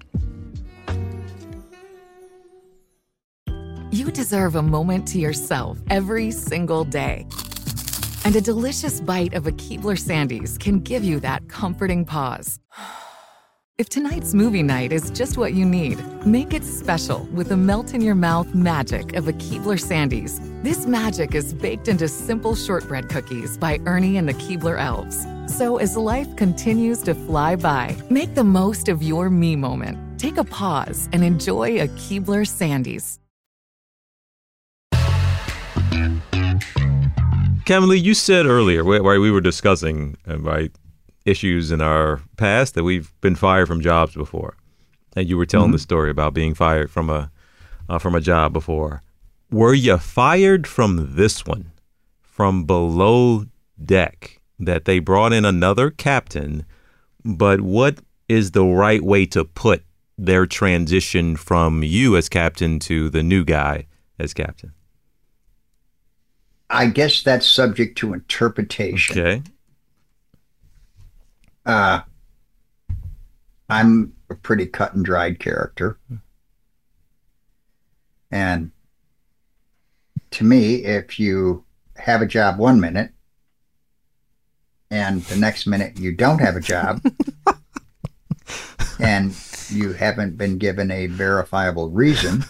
You deserve a moment to yourself every single day. And a delicious bite of a Keebler Sandies can give you that comforting pause. If tonight's movie night is just what you need, make it special with the melt-in-your-mouth magic of a Keebler Sandies. This magic is baked into simple shortbread cookies by Ernie and the Keebler Elves. So as life continues to fly by, make the most of your me moment. Take a pause and enjoy a Keebler Sandies. Kevin Lee, you said earlier, where we were discussing issues in our past, that we've been fired from jobs before, and you were telling the story about being fired from a job before. Were you fired from this one, from Below Deck, that they brought in another captain, but what is the right way to put their transition from you as captain to the new guy as captain? I guess that's subject to interpretation. Okay. I'm a pretty cut and dried character. And to me, if you have a job 1 minute and the next minute you don't have a job and you haven't been given a verifiable reason,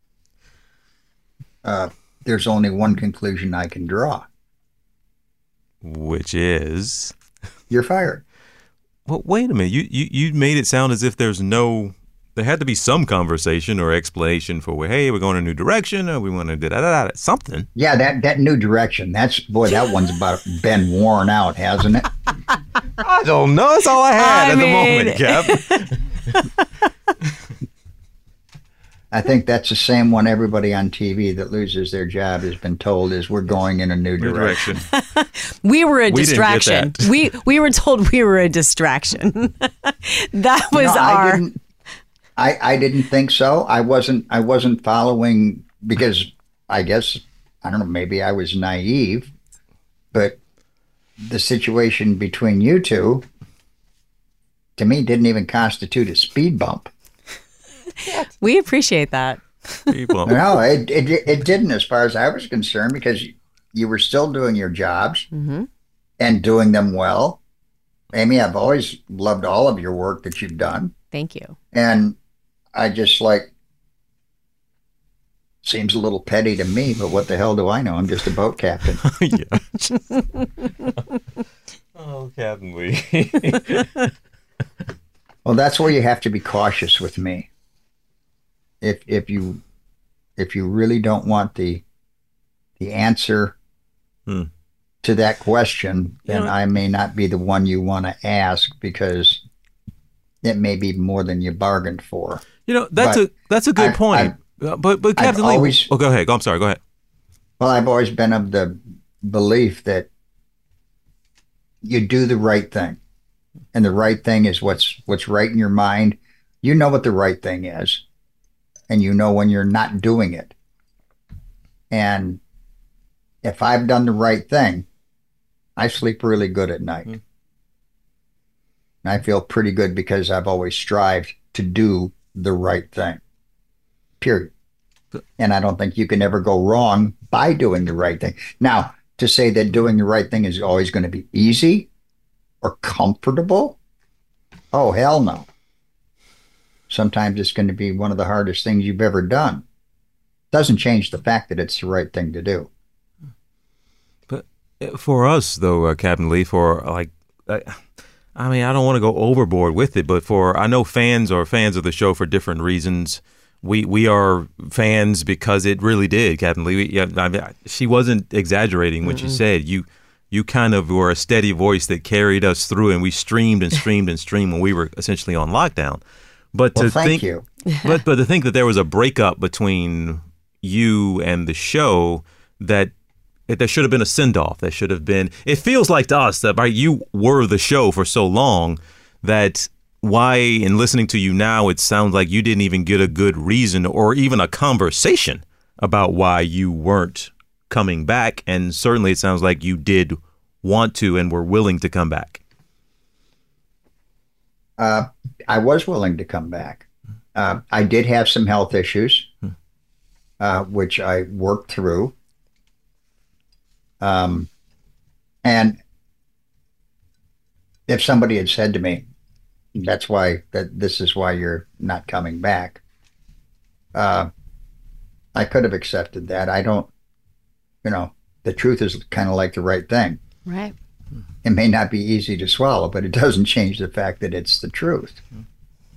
there's only one conclusion I can draw. Which is? You're fired. Well, wait a minute. You made it sound as if there had to be some conversation or explanation for, hey, we're going a new direction, or we want to da-da-da-da, something. Yeah, that new direction. That one's about been worn out, hasn't it? I don't know. That's all I had the moment, Cap. I think that's the same one everybody on TV that loses their job has been told is we're going in a new direction. We were a distraction. We were told we were a distraction. That was I didn't think so. I wasn't following because I guess, I don't know, maybe I was naive, but the situation between you two, to me, didn't even constitute a speed bump. We appreciate that. No, it didn't as far as I was concerned, because you were still doing your jobs and doing them well. Amy, I've always loved all of your work that you've done. Thank you. And I just seems a little petty to me, but what the hell do I know? I'm just a boat captain. Oh, Captain Lee. Well, that's where you have to be cautious with me. If you really don't want the answer to that question, then I may not be the one you want to ask, because it may be more than you bargained for. That's a good point. But Captain Lee, go ahead. I'm sorry. Go ahead. Well, I've always been of the belief that you do the right thing, and the right thing is what's right in your mind. You know what the right thing is, and you know when you're not doing it. And if I've done the right thing, I sleep really good at night. And I feel pretty good because I've always strived to do the right thing. Period. And I don't think you can ever go wrong by doing the right thing. Now, to say that doing the right thing is always going to be easy or comfortable, oh, hell no. Sometimes it's going to be one of the hardest things you've ever done. Doesn't change the fact that it's the right thing to do. But for us, though, Captain Lee, I don't want to go overboard with it, but I know fans are fans of the show for different reasons. We are fans because it really did, Captain Lee. She wasn't exaggerating when she said you kind of were a steady voice that carried us through, and we streamed and streamed and streamed when we were essentially on lockdown. But thank you. but to think that there was a breakup between you and the show, that there should have been a send-off. There should have been. It feels like to us that you were the show for so long that why, in listening to you now, it sounds like you didn't even get a good reason or even a conversation about why you weren't coming back. And certainly it sounds like you did want to and were willing to come back. I was willing to come back. I did have some health issues, which I worked through. And if somebody had said to me, this is why you're not coming back, I could have accepted that. I don't, the truth is kind of like the right thing. Right. It may not be easy to swallow, but it doesn't change the fact that it's the truth.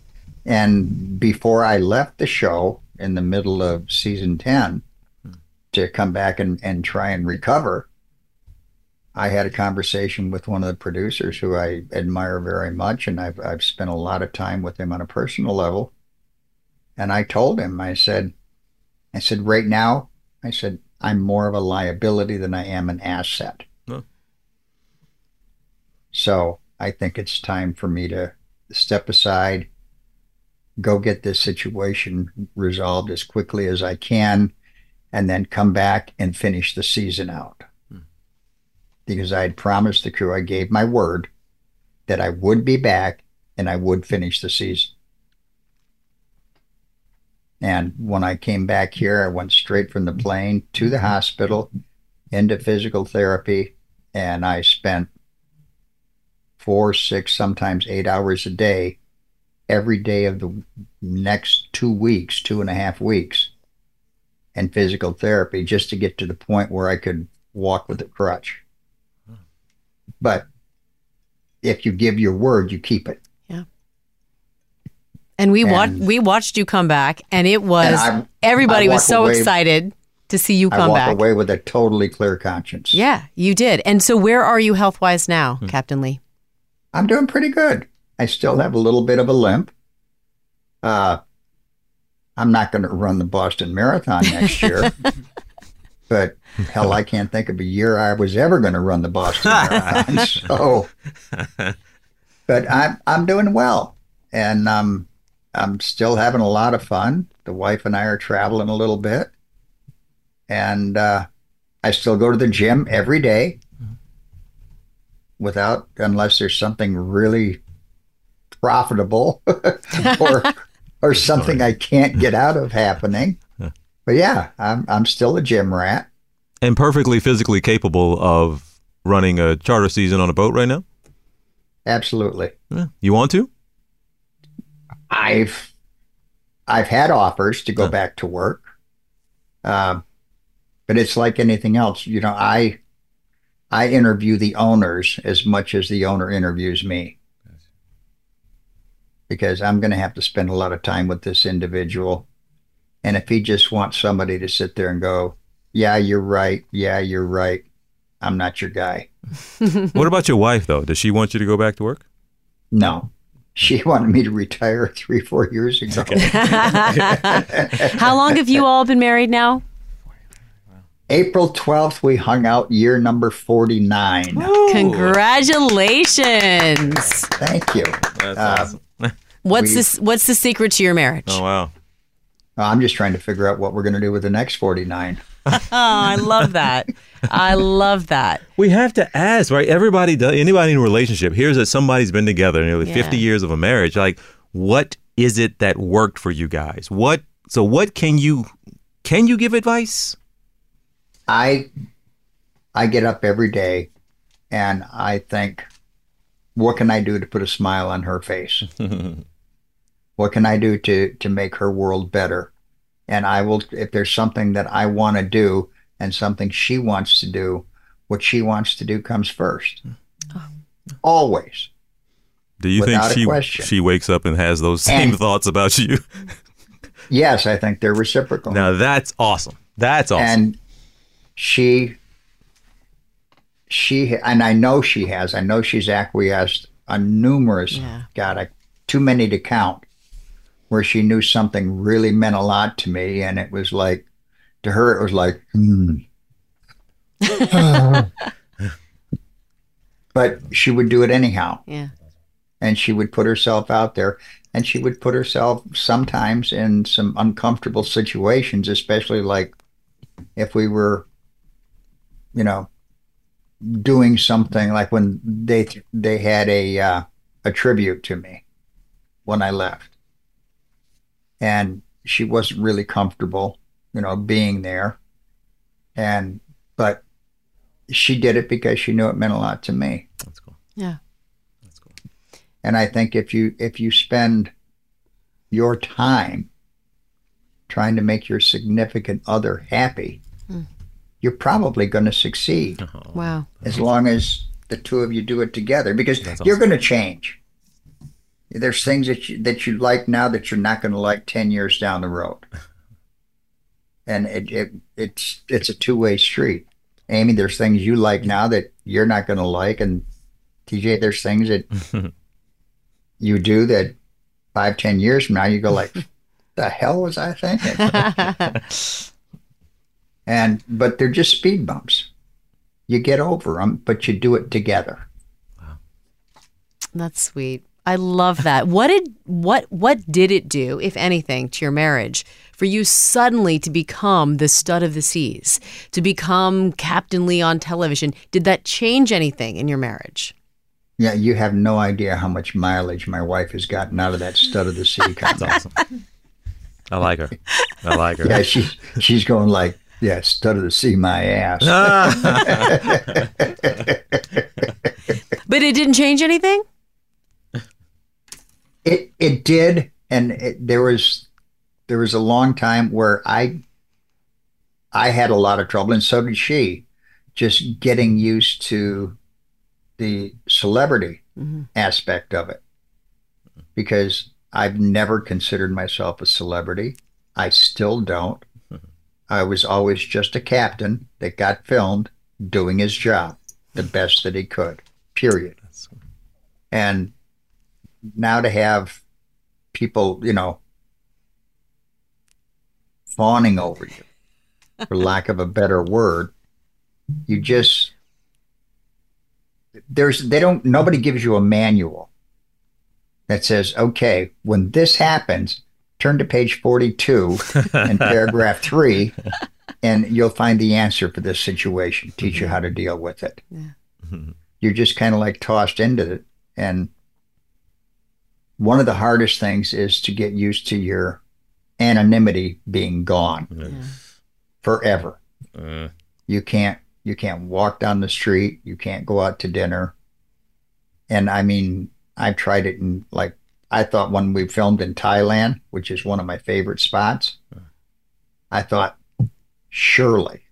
And before I left the show in the middle of season 10, to come back and try and recover, I had a conversation with one of the producers who I admire very much, and I've spent a lot of time with him on a personal level. And I told him, I said, right now, I said, I'm more of a liability than I am an asset. Huh. So I think it's time for me to step aside, go get this situation resolved as quickly as I can, and then come back and finish the season out. Because I had promised the crew, I gave my word that I would be back and I would finish the season. And when I came back here, I went straight from the plane to the hospital, into physical therapy, and I spent 4, 6, sometimes 8 hours a day, every day of the next 2 weeks, 2.5 weeks, in physical therapy, just to get to the point where I could walk with a crutch. But if you give your word, you keep it. Yeah. And we watched you come back, and it was everybody was so excited to see you come back. I walked away with a totally clear conscience. Yeah, you did. And so, where are you health-wise now, Captain Lee? I'm doing pretty good. I still have a little bit of a limp. I'm not going to run the Boston Marathon next year. But hell, I can't think of a year I was ever going to run the Boston Marathon. So, but I'm doing well, and I'm still having a lot of fun. The wife and I are traveling a little bit, and I still go to the gym every day, unless there's something really profitable or something I can't get out of happening. But yeah, I'm still a gym rat. And perfectly physically capable of running a charter season on a boat right now? Absolutely. Yeah. You want to? I've had offers to go back to work. But it's like anything else. You know, I interview the owners as much as the owner interviews me. Because I'm going to have to spend a lot of time with this individual. And if he just wants somebody to sit there and go, yeah, you're right. Yeah, you're right. I'm not your guy. What about your wife, though? Does she want you to go back to work? No. She wanted me to retire 3-4 years ago. Okay. How long have you all been married now? April 12th, we hung out year number 49. Ooh. Congratulations. Thank you. That's awesome. What's the secret to your marriage? Oh, wow. I'm just trying to figure out what we're going to do with the next 49. Oh, I love that. I love that. We have to ask, right? Everybody does. Anybody in a relationship hears that somebody's been together nearly 50 years of a marriage. Like, what is it that worked for you guys? What can you give advice? I get up every day and I think, what can I do to put a smile on her face? What can I do to make her world better? And I will, if there's something that I want to do and something she wants to do, what she wants to do comes first. Oh. Always. Do you think she wakes up and has those same thoughts about you? Yes, I think they're reciprocal. Now that's awesome. That's awesome. And she, and I know she has, I know she's acquiesced on numerous, too many to count, where she knew something really meant a lot to me, and it was like, to her, it was like, But she would do it anyhow. Yeah. And she would put herself out there, and she would put herself sometimes in some uncomfortable situations, especially like if we were, doing something like when they had a tribute to me when I left. And she wasn't really comfortable, being there. But she did it because she knew it meant a lot to me. That's cool. Yeah. That's cool. And I think if you spend your time trying to make your significant other happy, you're probably going to succeed. Oh, wow. As long as the two of you do it together, because you're going to change. There's things that you like now that you're not going to like 10 years down the road. And it's a two-way street. Amy, there's things you like now that you're not going to like, and TJ, there's things that you do that 5-10 years from now you go like, the hell was I thinking? But they're just speed bumps. You get over them, but you do it together. Wow. That's sweet. I love that. What did it do, if anything, to your marriage for you suddenly to become the stud of the seas, to become Captain Lee on television? Did that change anything in your marriage? Yeah, you have no idea how much mileage my wife has gotten out of that stud of the sea. That's awesome. I like her. Yeah, she's going like, yeah, stud of the sea, my ass. But it didn't change anything? It did, and there was a long time where I had a lot of trouble, and so did she, just getting used to the celebrity aspect of it, because I've never considered myself a celebrity. I still don't. I was always just a captain that got filmed doing his job the best that he could, period. And now to have people, fawning over you, for lack of a better word, nobody gives you a manual that says, okay, when this happens, turn to page 42 and paragraph 3, and you'll find the answer for this situation, teach you how to deal with it. Yeah. You're just kind of like tossed into it. And one of the hardest things is to get used to your anonymity being gone forever. You can't walk down the street. You can't go out to dinner. And I mean, I've tried it in, like, I thought when we filmed in Thailand, which is one of my favorite spots, I thought, surely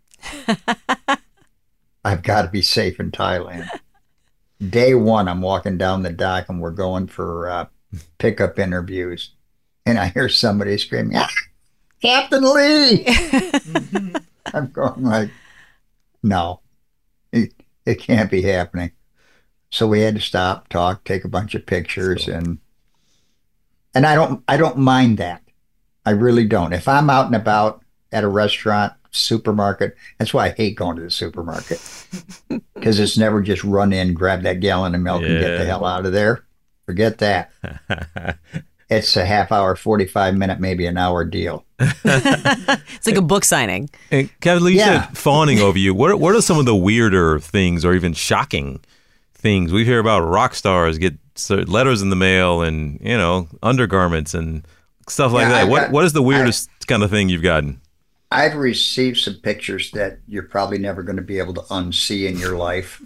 I've got to be safe in Thailand. Day one, I'm walking down the dock and we're going for pickup interviews. And I hear somebody screaming, Captain Lee! I'm going like, no, it can't be happening. So we had to stop, talk, take a bunch of pictures, and I don't mind that. I really don't. If I'm out and about at a restaurant, supermarket, that's why I hate going to the supermarket, because it's never just run in, grab that gallon of milk and get the hell out of there. Forget that. It's a half hour, 45-minute, maybe an hour deal. It's like a book signing. And Captain Lee, you said fawning over you. What are some of the weirder things or even shocking things? We hear about rock stars get letters in the mail and, undergarments and stuff like that. What is the weirdest kind of thing you've gotten? I've received some pictures that you're probably never going to be able to unsee in your life.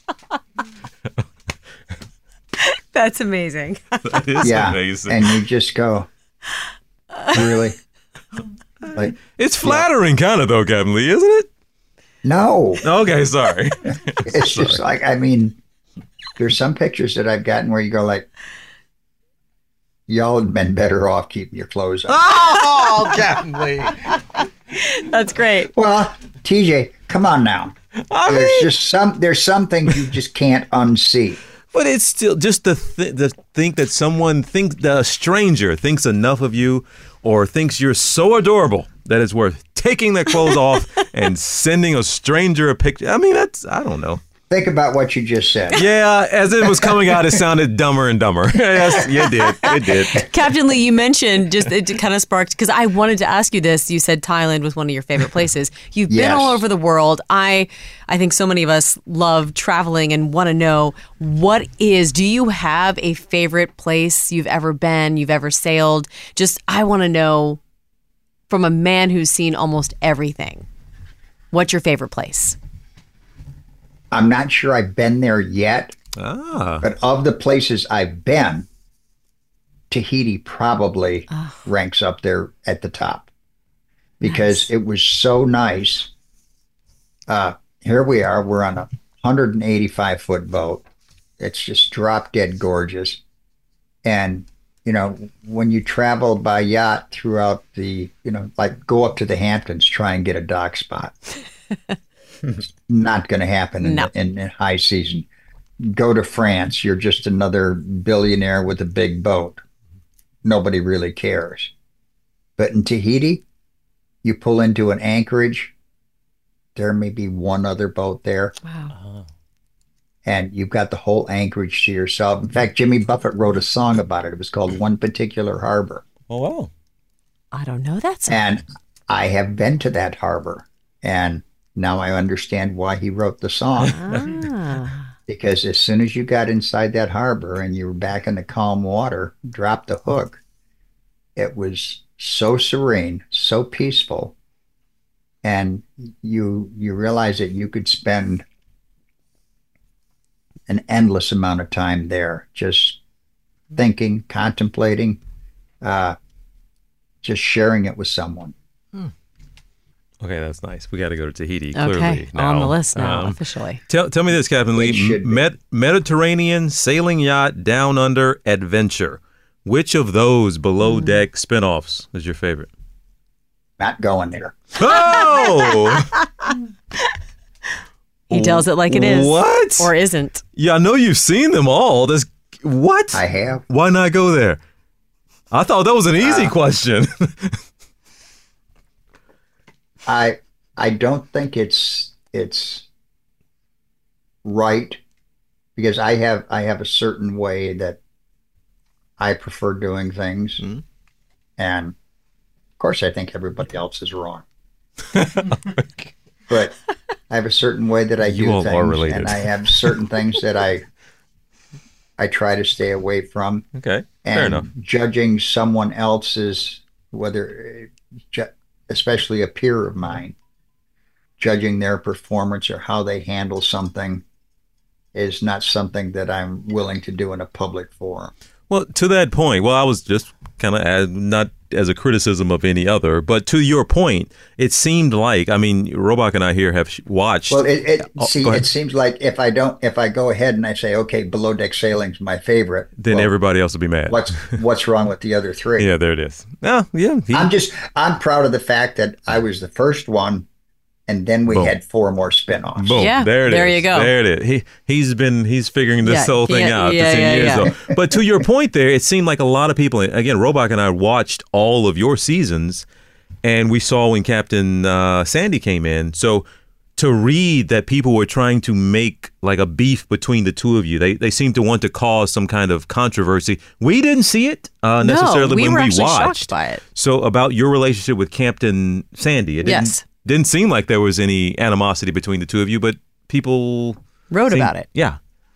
That's amazing. That is amazing. And you just go, really? Like, it's flattering kind of though, Captain Lee, isn't it? No. Okay, sorry. It's just like, I mean, there's some pictures that I've gotten where you go like, y'all have been better off keeping your clothes on. Oh, Captain Lee. That's great. Well, TJ, come on now. There's some things you just can't unsee. But it's still just to think that someone a stranger thinks enough of you or thinks you're so adorable that it's worth taking their clothes off and sending a stranger a picture. I mean, I don't know. Think about what you just said. Yeah, as it was coming out, it sounded dumber and dumber. Yes, you did. It did. Captain Lee, you mentioned, it kind of sparked, because I wanted to ask you this. You said Thailand was one of your favorite places. You've been all over the world. I think so many of us love traveling and want to know, do you have a favorite place you've ever been, you've ever sailed? I want to know, from a man who's seen almost everything, what's your favorite place? I'm not sure I've been there yet, but of the places I've been, Tahiti probably ranks up there at the top, because it was so nice. Here we are, we're on a 185-foot boat. It's just drop dead gorgeous. And when you travel by yacht throughout like go up to the Hamptons, try and get a dock spot. It's not going to happen in high season. Go to France, you're just another billionaire with a big boat. Nobody really cares. But in Tahiti, you pull into an anchorage, there may be one other boat there. Wow. And you've got the whole anchorage to yourself. In fact, Jimmy Buffett wrote a song about it. It was called One Particular Harbor. Oh, wow. I don't know that song. And I have been to that harbor. And now I understand why he wrote the song. Because as soon as you got inside that harbor and you were back in the calm water, dropped the hook, it was so serene, so peaceful. And you realize that you could spend an endless amount of time there, just thinking, contemplating, just sharing it with someone. Okay, that's nice. We got to go to Tahiti, Okay, clearly. Now. on the list now, officially. Tell me this, Captain Lee. Mediterranean sailing yacht down under adventure. Which of those below deck spinoffs is your favorite? Not going there. Oh! He tells it like it is. What? Or isn't. Yeah, I know you've seen them all. What? I have. Why not go there? I thought that was an easy question. I don't think it's right, because I have a certain way that I prefer doing things, and of course I think everybody else is wrong. But I have a certain way that I do all things, are related. and I have certain things that I try to stay away from. Okay, and fair enough. Judging someone else's, especially a peer of mine, judging their performance or how they handle something is not something that I'm willing to do in a public forum. Well, to that point, I was just kind of not as a criticism of any other, but to your point, it seemed like, Robach and I here have watched. Well, it seems like if I go ahead and I say, okay, below deck sailing's my favorite, then everybody else will be mad. What's wrong with the other three? Yeah, there it is. Yeah. I'm proud of the fact that I was the first one, and then we had 4 more spinoffs. Boom. Yeah, there you go. There it is. He's figuring this whole thing out for 10 years ago. But to your point there, it seemed like a lot of people, again, Robach and I watched all of your seasons, and we saw when Captain Sandy came in. So to read that people were trying to make like a beef between the two of you, they seemed to want to cause some kind of controversy. We didn't see it necessarily we when were we actually watched. shocked by it. So about your relationship with Captain Sandy, it didn't seem like there was any animosity between the two of you, but people wrote about it. Yeah.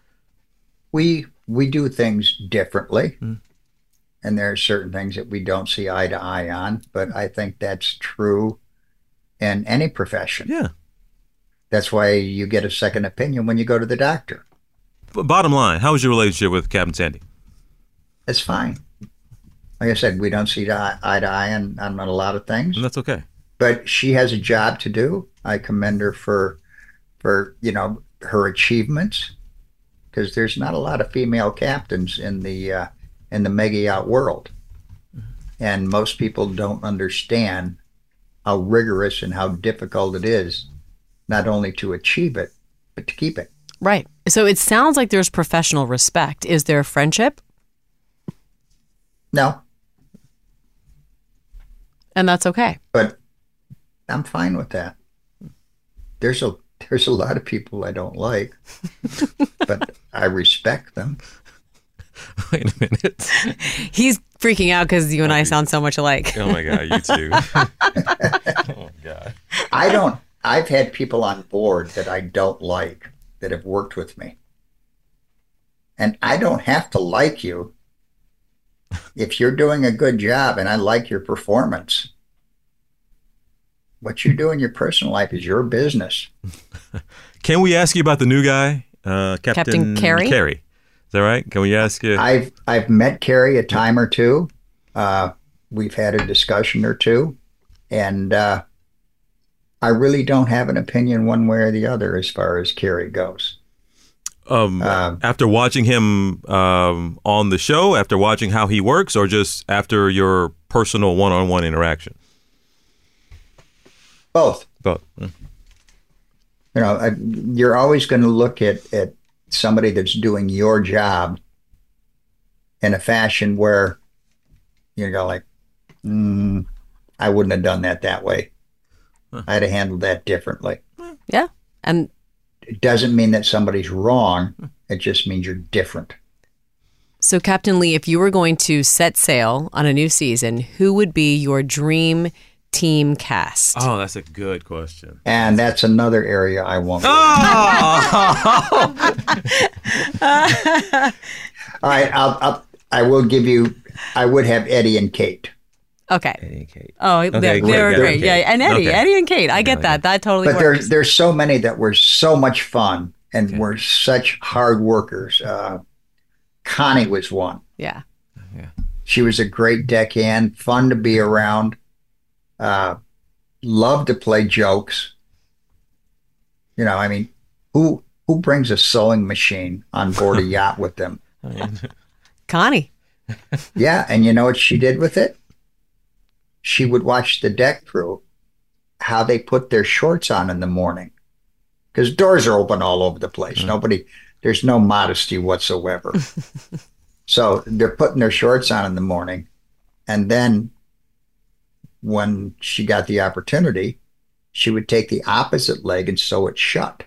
We do things differently, and there are certain things that we don't see eye to eye on, but I think that's true in any profession. Yeah. That's why you get a second opinion when you go to the doctor. But bottom line, how was your relationship with Captain Sandy? It's fine. Like I said, we don't see eye to eye on a lot of things. And that's okay. But she has a job to do. I commend her for her achievements, because there's not a lot of female captains in the mega yacht world, and most people don't understand how rigorous and how difficult it is, not only to achieve it but to keep it. Right. So it sounds like there's professional respect. Is there friendship? No. And that's okay. But I'm fine with that. There's a lot of people I don't like, but I respect them. Wait a minute. He's freaking out because you and I sound so much alike. Oh my God, you too. Oh God. I've had people on board that I don't like that have worked with me. And I don't have to like you. If you're doing a good job and I like your performance, what you do in your personal life is your business. Can we ask you about the new guy, Captain Carey? Carey? Is that right? Can we ask you? I've met Carey a time or two. We've had a discussion or two, and I really don't have an opinion one way or the other as far as Carey goes. After watching him on the show, after watching how he works, or just after your personal one-on-one interaction? Both. Both. You're always going to look at somebody that's doing your job in a fashion where you go like, I wouldn't have done that way. I'd have handled that differently. Yeah. And it doesn't mean that somebody's wrong. It just means you're different. So, Captain Lee, if you were going to set sail on a new season, who would be your dream team cast? Oh, that's a good question. And that's another area I won't. All right, I will give you. I would have Eddie and Kate. Okay. Eddie and Kate. Oh, Okay, they were great. Okay. Yeah, and Eddie, Okay. Eddie and Kate. I get that. That totally But works. there's so many that were so much fun and were such hard workers. Connie was one. Yeah. She was a great deckhand, fun to be around. Loved to play jokes. Who brings a sewing machine on board a yacht with them? Connie. Yeah, and you know what she did with it? She would watch the deck crew, how they put their shorts on in the morning. Because doors are open all over the place. There's no modesty whatsoever. So they're putting their shorts on in the morning. And then when she got the opportunity, she would take the opposite leg and sew it shut.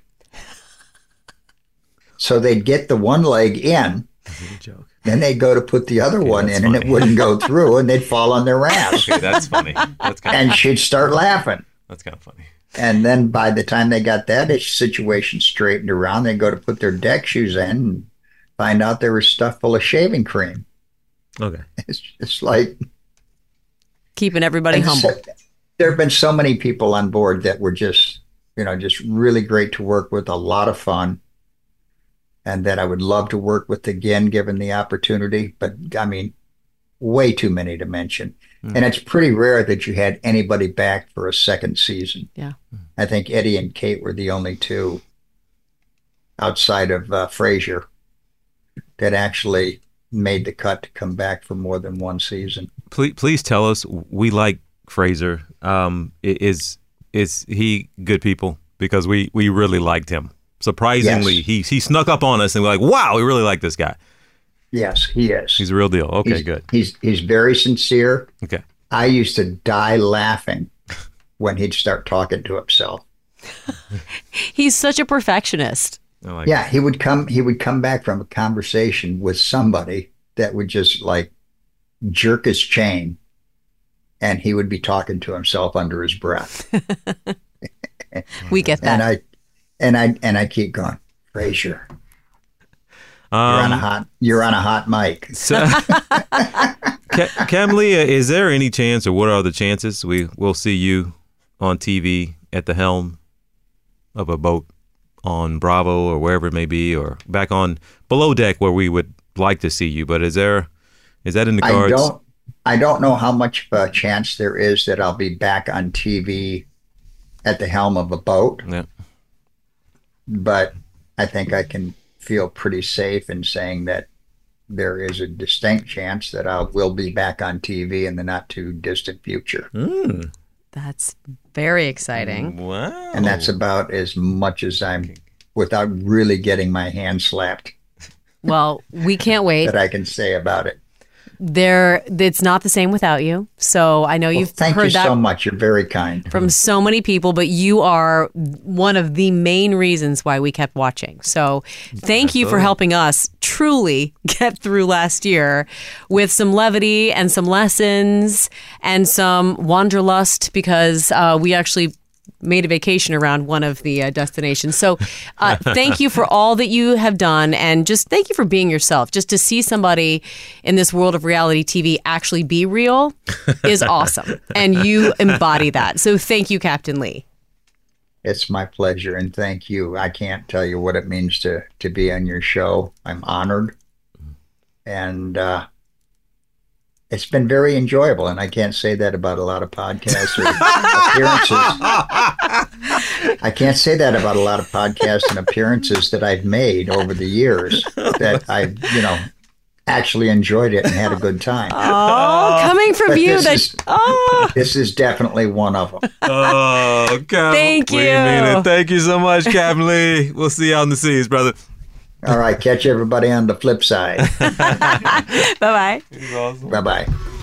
So they'd get the one leg in. Then they'd go to put the other one in, and it wouldn't go through, and they'd fall on their ass. Okay, that's funny. That's kind And she'd start laughing. That's kind of funny. And then by the time they got that situation straightened around, they'd go to put their deck shoes in and find out there was stuff full of shaving cream. Okay. It's like Keeping everybody humble. There have been so many people on board that were just really great to work with, a lot of fun, and that I would love to work with again, given the opportunity. But way too many to mention. And it's pretty rare that you had anybody back for a second season. Yeah. I think Eddie and Kate were the only two outside of Frasier that actually made the cut to come back for more than one season. Please tell us. We like Fraser. Is he good people? Because we really liked him. Surprisingly, Yes. he snuck up on us and we're like, wow, we really like this guy. Yes, he is. He's a real deal. Okay, good. He's very sincere. Okay. I used to die laughing when he'd start talking to himself. He's such a perfectionist. I like Yeah, he would come back from a conversation with somebody that would just like jerk his chain, and he would be talking to himself under his breath. We get that. And I keep going, Frasier. You're on a hot mic. So, Cam Lee, is there any chance, or what are the chances we'll see you on TV at the helm of a boat on Bravo or wherever it may be, or back on Below Deck where we would like to see you? But is that in the cards? I don't know how much of a chance there is that I'll be back on TV at the helm of a boat. Yeah. But I think I can feel pretty safe in saying that there is a distinct chance that I will be back on TV in the not too distant future. That's very exciting. Wow. And that's about as much as I'm, without really getting my hand slapped, Well, we can't wait. that I can say about it. It's not the same without you. So I know you've Thank heard you that so much. You're very kind. from so many people, but you are one of the main reasons why we kept watching. So thank you for helping us truly get through last year with some levity and some lessons and some wanderlust, because we actually made a vacation around one of the destinations. So thank you for all that you have done, and just thank you for being yourself. Just to see somebody in this world of reality TV actually be real is awesome. And you embody that. So thank you, Captain Lee. It's my pleasure, and thank you. I can't tell you what it means to be on your show. I'm honored, and it's been very enjoyable, and I can't say that about a lot of podcasts or appearances. I can't say that about a lot of podcasts and appearances that I've made over the years, that I've, actually enjoyed it and had a good time. Oh, coming from you. This is definitely one of them. Oh, Captain. Thank you. We mean it. Thank you so much, Captain Lee. We'll see you out on the seas, brother. All right. Catch everybody on the flip side. Bye-bye. Awesome. Bye-bye.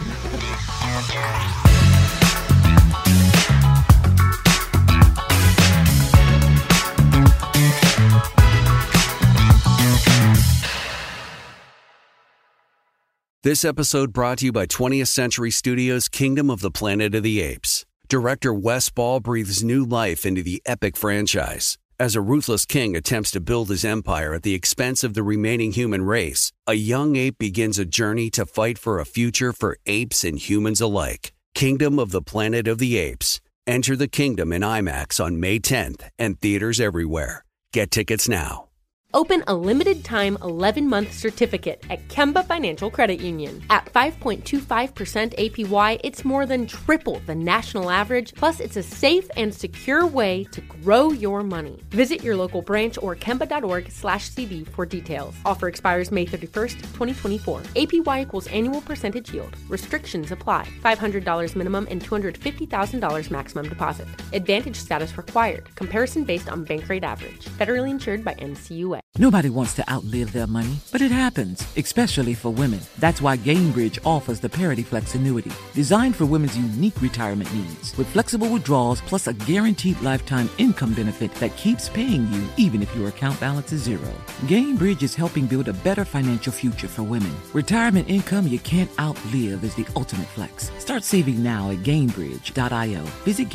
This episode brought to you by 20th Century Studios' Kingdom of the Planet of the Apes. Director Wes Ball breathes new life into the epic franchise. As a ruthless king attempts to build his empire at the expense of the remaining human race, a young ape begins a journey to fight for a future for apes and humans alike. Kingdom of the Planet of the Apes. Enter the kingdom in IMAX on May 10th and theaters everywhere. Get tickets now. Open a limited-time 11-month certificate at Kemba Financial Credit Union. At 5.25% APY, it's more than triple the national average, plus it's a safe and secure way to grow your money. Visit your local branch or kemba.org/CD for details. Offer expires May 31st, 2024. APY equals annual percentage yield. Restrictions apply. $500 minimum and $250,000 maximum deposit. Advantage status required. Comparison based on bank rate average. Federally insured by NCUA. Nobody wants to outlive their money, but it happens, especially for women. That's why Gainbridge offers the Parity Flex annuity, designed for women's unique retirement needs. With flexible withdrawals plus a guaranteed lifetime income benefit that keeps paying you even if your account balance is zero. Gainbridge is helping build a better financial future for women. Retirement income you can't outlive is the ultimate flex. Start saving now at Gainbridge.io. Visit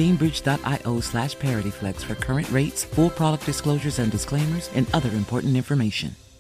Gainbridge.io/ParityFlex for current rates, full product disclosures and disclaimers, and other important information.